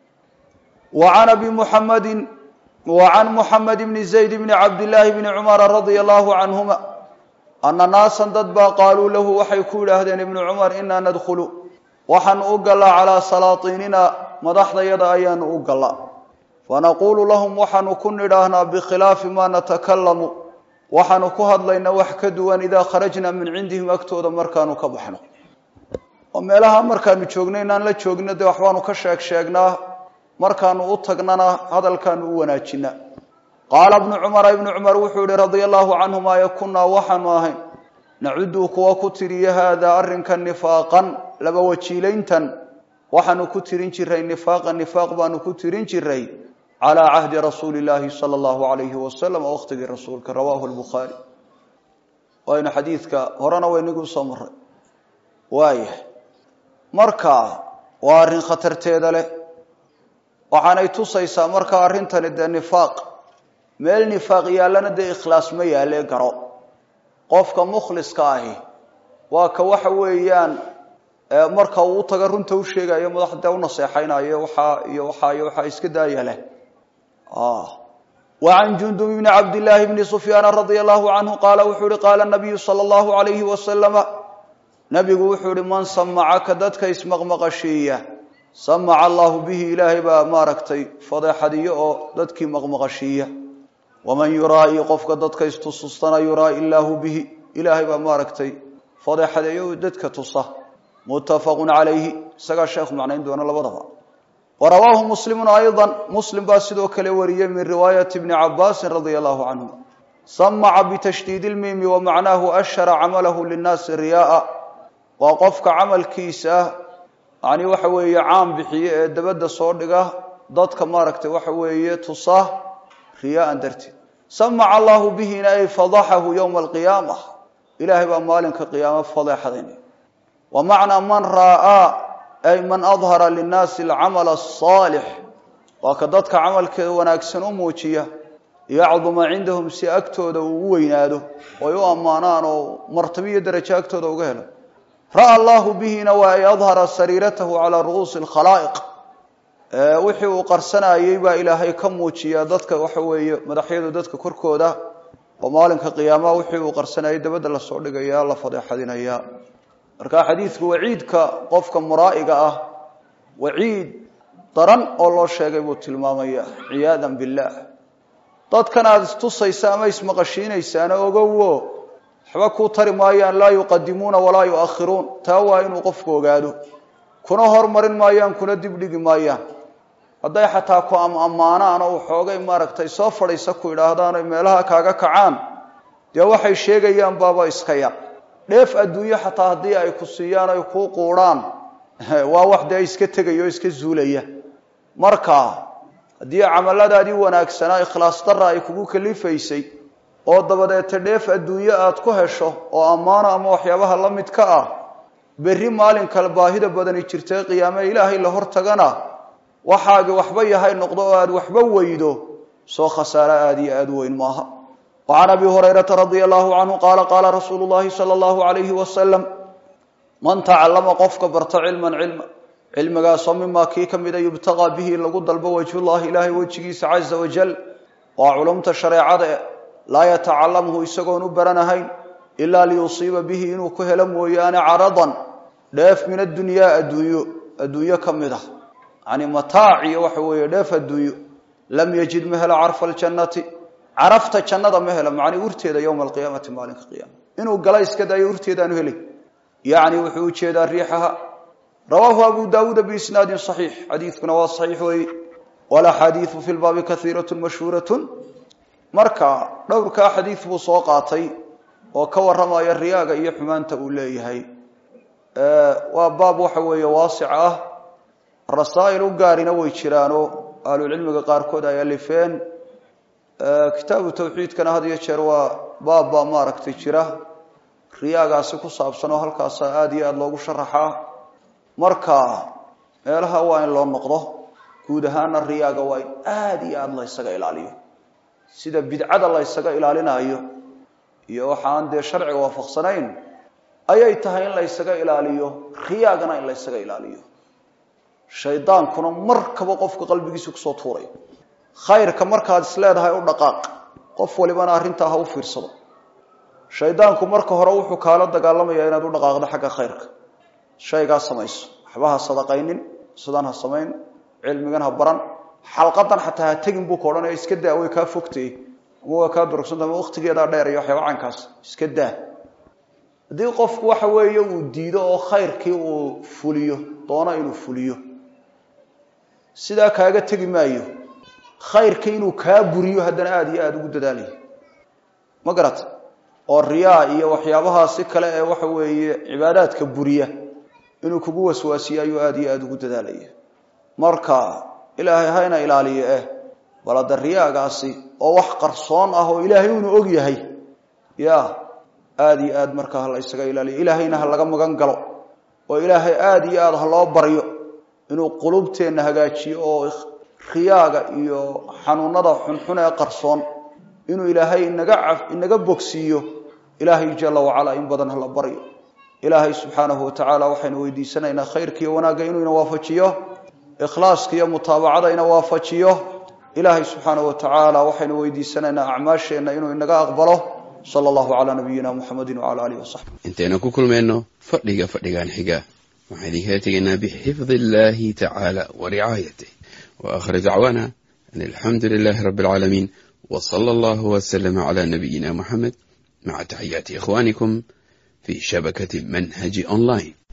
wa can abi muhammadin wa can muhammad ibni zayd ibni cabdillaahi bni cumara radia allahu canhuma ana naasan dad baa qaaluu lahu waxay ku yidhaahdeen ibnu cumar inaa nadkhulu waxaanu u gallaa calaa salaatiinina madaxdayada ayaanu u gallaa fanaquulu lahum waxaanu ku nidhaahnaa bikhilaafi maa natakalamu waxaanu ku hadlaynaa wax ka duwan idaa kharajna min cindihim agtooda markaanu ka baxno oo meelaha markaanu joogno inaan la joogno dee waxbaanu ka sheeg sheegnaa markaanu u tagnana hadalkaanu u wanaajina qaala ibn umar ibn umar wuxuu yiri radiyallahu anhuma yakuna waxanu ahayn nacudu kuwa ku tiriya hada arrinka nifaaqan laba wajiilayntan waxanu ku tirin jiray nifaaqan nifaaq baanu ku tirin jiray ala ahdi rasuulillahi sallallahu alayhi wasallam waqtigi rasuulka rawahu al-bukhari wa in hadithka horana waynigu soo maray waaya marka waa arrin khatarteeda leh waxaanay tusaysaa marka arrintan ee nifaaq meel nifaaq yaalana de ikhlaas ma yaale garo qofka mukhliska ahi waa ka waxa weeyaan marka uu taga runta u sheegayo madaxda u naseexaynayo waxa iyo waxa iyo waxa iska daayale ah وعن جندب بن عبد الله بن سفيان رضي الله عنه قال وحور قال النبي صلى الله عليه وسلم نبي وحور من سمعك ددك اسمق مقشيه سمع الله به إلهي با ماركتي فضحدي او ددكي مقمقشيه ومن يرائي قفك ددك استصنا يرائي الله به إلهي با ماركتي فضحدي او ددك تصه متفق عليه سغا شيخ معنى دون لبدها ورواه مسلم ايضا مسلم باسدو كله وريه من روايه ابن عباس رضي الله عنه سمع بتشديد الميم ومعناه اشر عمله للناس رياء وقفك عمل كيسه يعني waxa weeye caam bixiye ee dabada soo dhiga dadka maaragtay waxa weeye tusaa riyaan darti sama Allah bihina ay fadahahu yawm al-qiyamah ilahi ba maalinka qiyaama fadaxadeen wa macna man raa ay man adhara lin-nas al-amal as-salih wa kadadka amalkeeda wanaagsan u muujiya yaaduma indahum si agtooda uu weynaado oo ay u amaanaan oo martabiyo darajo agtooda uga helo رأى الله بهنا ويظهر سريرته على رؤوس الخلائق وحي وقرسنا يبا إلهي كموجيا ددك وحوي مدحيده ددك كركودا ومالك قيامه وحي وقرسنا يدبد لا سو دغيا لا فديحدينيا marka xadiisku waciidka qofka muraa'iga ah waciid daran oo loo sheegay buu tilmaamaya ciyaadan billah dadkan aad istusaysa ama ismaqashiinaysan ogowo waxba ku tari maayaan la yuqadimuna wala yuakhiruun tawa inuu qofku ogaado kuna hormarin maayaan kuna dib dhigi maayaan haday xataa ku amaanaan oo xoogay maaragtay soo fadhiisa ku ilaahdaan meelaha kaaga kacaan dee waxay sheegayaan baaba iska yar dheef adduunyo xataa hadii ay ku siiyaan ay ku qooraan waa wax day iska tagayo iska zuulaya marka hadii amaladaadii wanaagsanaa ikhlaas darra ay kugu kalifaysay oo dabadeed dheef adduunyo aad ku hesho oo amaana ama waxyaabaha la mid ka ah berri maalin kala baahida badan jirtay qiyaamada ilaahay la hortagana waxaaga waxba yahay noqdo oo aad waxba weydo soo khasaara aad iyo aad weyn maaha وعن ابي هريره رضي الله عنه قال قال رسول الله صلى الله عليه وسلم من تعلم قفك برت علما علما علما صمم كي كميد يبتغى به لو دلب وجه الله الهي وجهيس عز وجل وعلمت الشريعه لا يتعلمه يسغون برنهين الا ليصيب به انه كهلم ويانا عرضا داف من الدنيا ادويو ادويا كميده يعني متاع وحوي داف ادويو لم يجد مهل عرف الجنه عرفت الجنه مهل معني ورتيده يوم القيامه مالك القيامه انه غلا اسكا داي ورتيده انه هلي يعني وحو جيدا ريحها رواه ابو داود باسناد صحيح حديثنا هو صحيح ولا حديث في الباب كثيره مشهوره marka dhowrka xadiis buu soo qaatay oo ka waramaya riyaaga iyo xumaanta uu leeyahay ee waa baab waxa weeye waasic ah rasaa'il u gaarina way jiraan oo ahlul cilmiga qaar kood ay alifeen ee kitaabu tawxiidkana had iyo jeer waa baab ba maaragtay jira riyaagaasi ku saabsan oo halkaas aad iyo aad loogu sharaxaa marka meelaha waa in loo noqdo guud ahaan riyaaga waa aad iyo aad la isaga ilaaliyo sida bidcada la isaga ilaalinayo iyo waxaan de sharciga waafaqsanayn ayay tahay in la isaga ilaaliyo riyaagana in la isaga ilaaliyo shaydaankuna markaba qofka qalbigiisa ku soo tuuray khayrka markaad isleedahay u dhaqaaq qof walibana arinta ha u fiirsado shaydaanku marka hore wuxuu kaala dagaalamayaa inaad u dhaqaaqdo xagga khayrka shayga samayso waxba sadaqaynin sidaan ha samayn cilmigan ha baran xalqadan xataa tagin buu koodhan iska daa way ka fogtay oo ka durugsantaa waqtigeeda dheer iyo waxyaabo caankaas iska daa hadii qofku waxa weeye uu diido oo khayrkii uu fuliyo doona inuu fuliyo sidaa kaaga tagi maayo khayrka inuu kaa buriyo haddana aad iyo aad ugu dadaalayo ma garat oo riyaa iyo waxyaabaha si kale ee waxa weeye cibaadaadka buriya inuu kugu waswaasiyo ayuu aad iyo aad ugu dadaalayo marka ilaahay hayna ilaaliyo eh balada riyaagaasi oo wax qarsoon ah oo ilaahay uu og yahay ya aad iyo aad marka la isaga ilaaliyo ilaahayna ha laga magan galo oo ilaahay aad iyo aad ha loo baryo inuu qulubteena hagaajiyo oo riyaaga iyo xanuunada xunxun ee qarsoon inuu ilaahay inaga caf inaga bogsiyo ilaahay jalla wa ala in badan la baryo ilaahay subhanahu wa ta'ala waxaynu weydiisanaynaa khayrkiyo wanaaga inuu ina waafajiyo ikhlaaska iyo mutaabacada ina waafajiyo ilaahay subhanahu wa ta'ala waxaynu weydiisanaynaa acmaasheena inuu inaga aqbalo sallallahu ala nabiyyina muhammadin wa ala alihi wa sahbihi inteena ku kulmeenno fadhiga fadhigan xiga waxaan idin heetaynaa bixifdillahi ta'ala wa ri'ayatihi wa akhir da'wana alhamdulillahi rabbil alamin wa sallallahu wa sallama ala nabiyyina muhammad ma'a tahiyyati ikhwanikum fi shabakati manhaj online.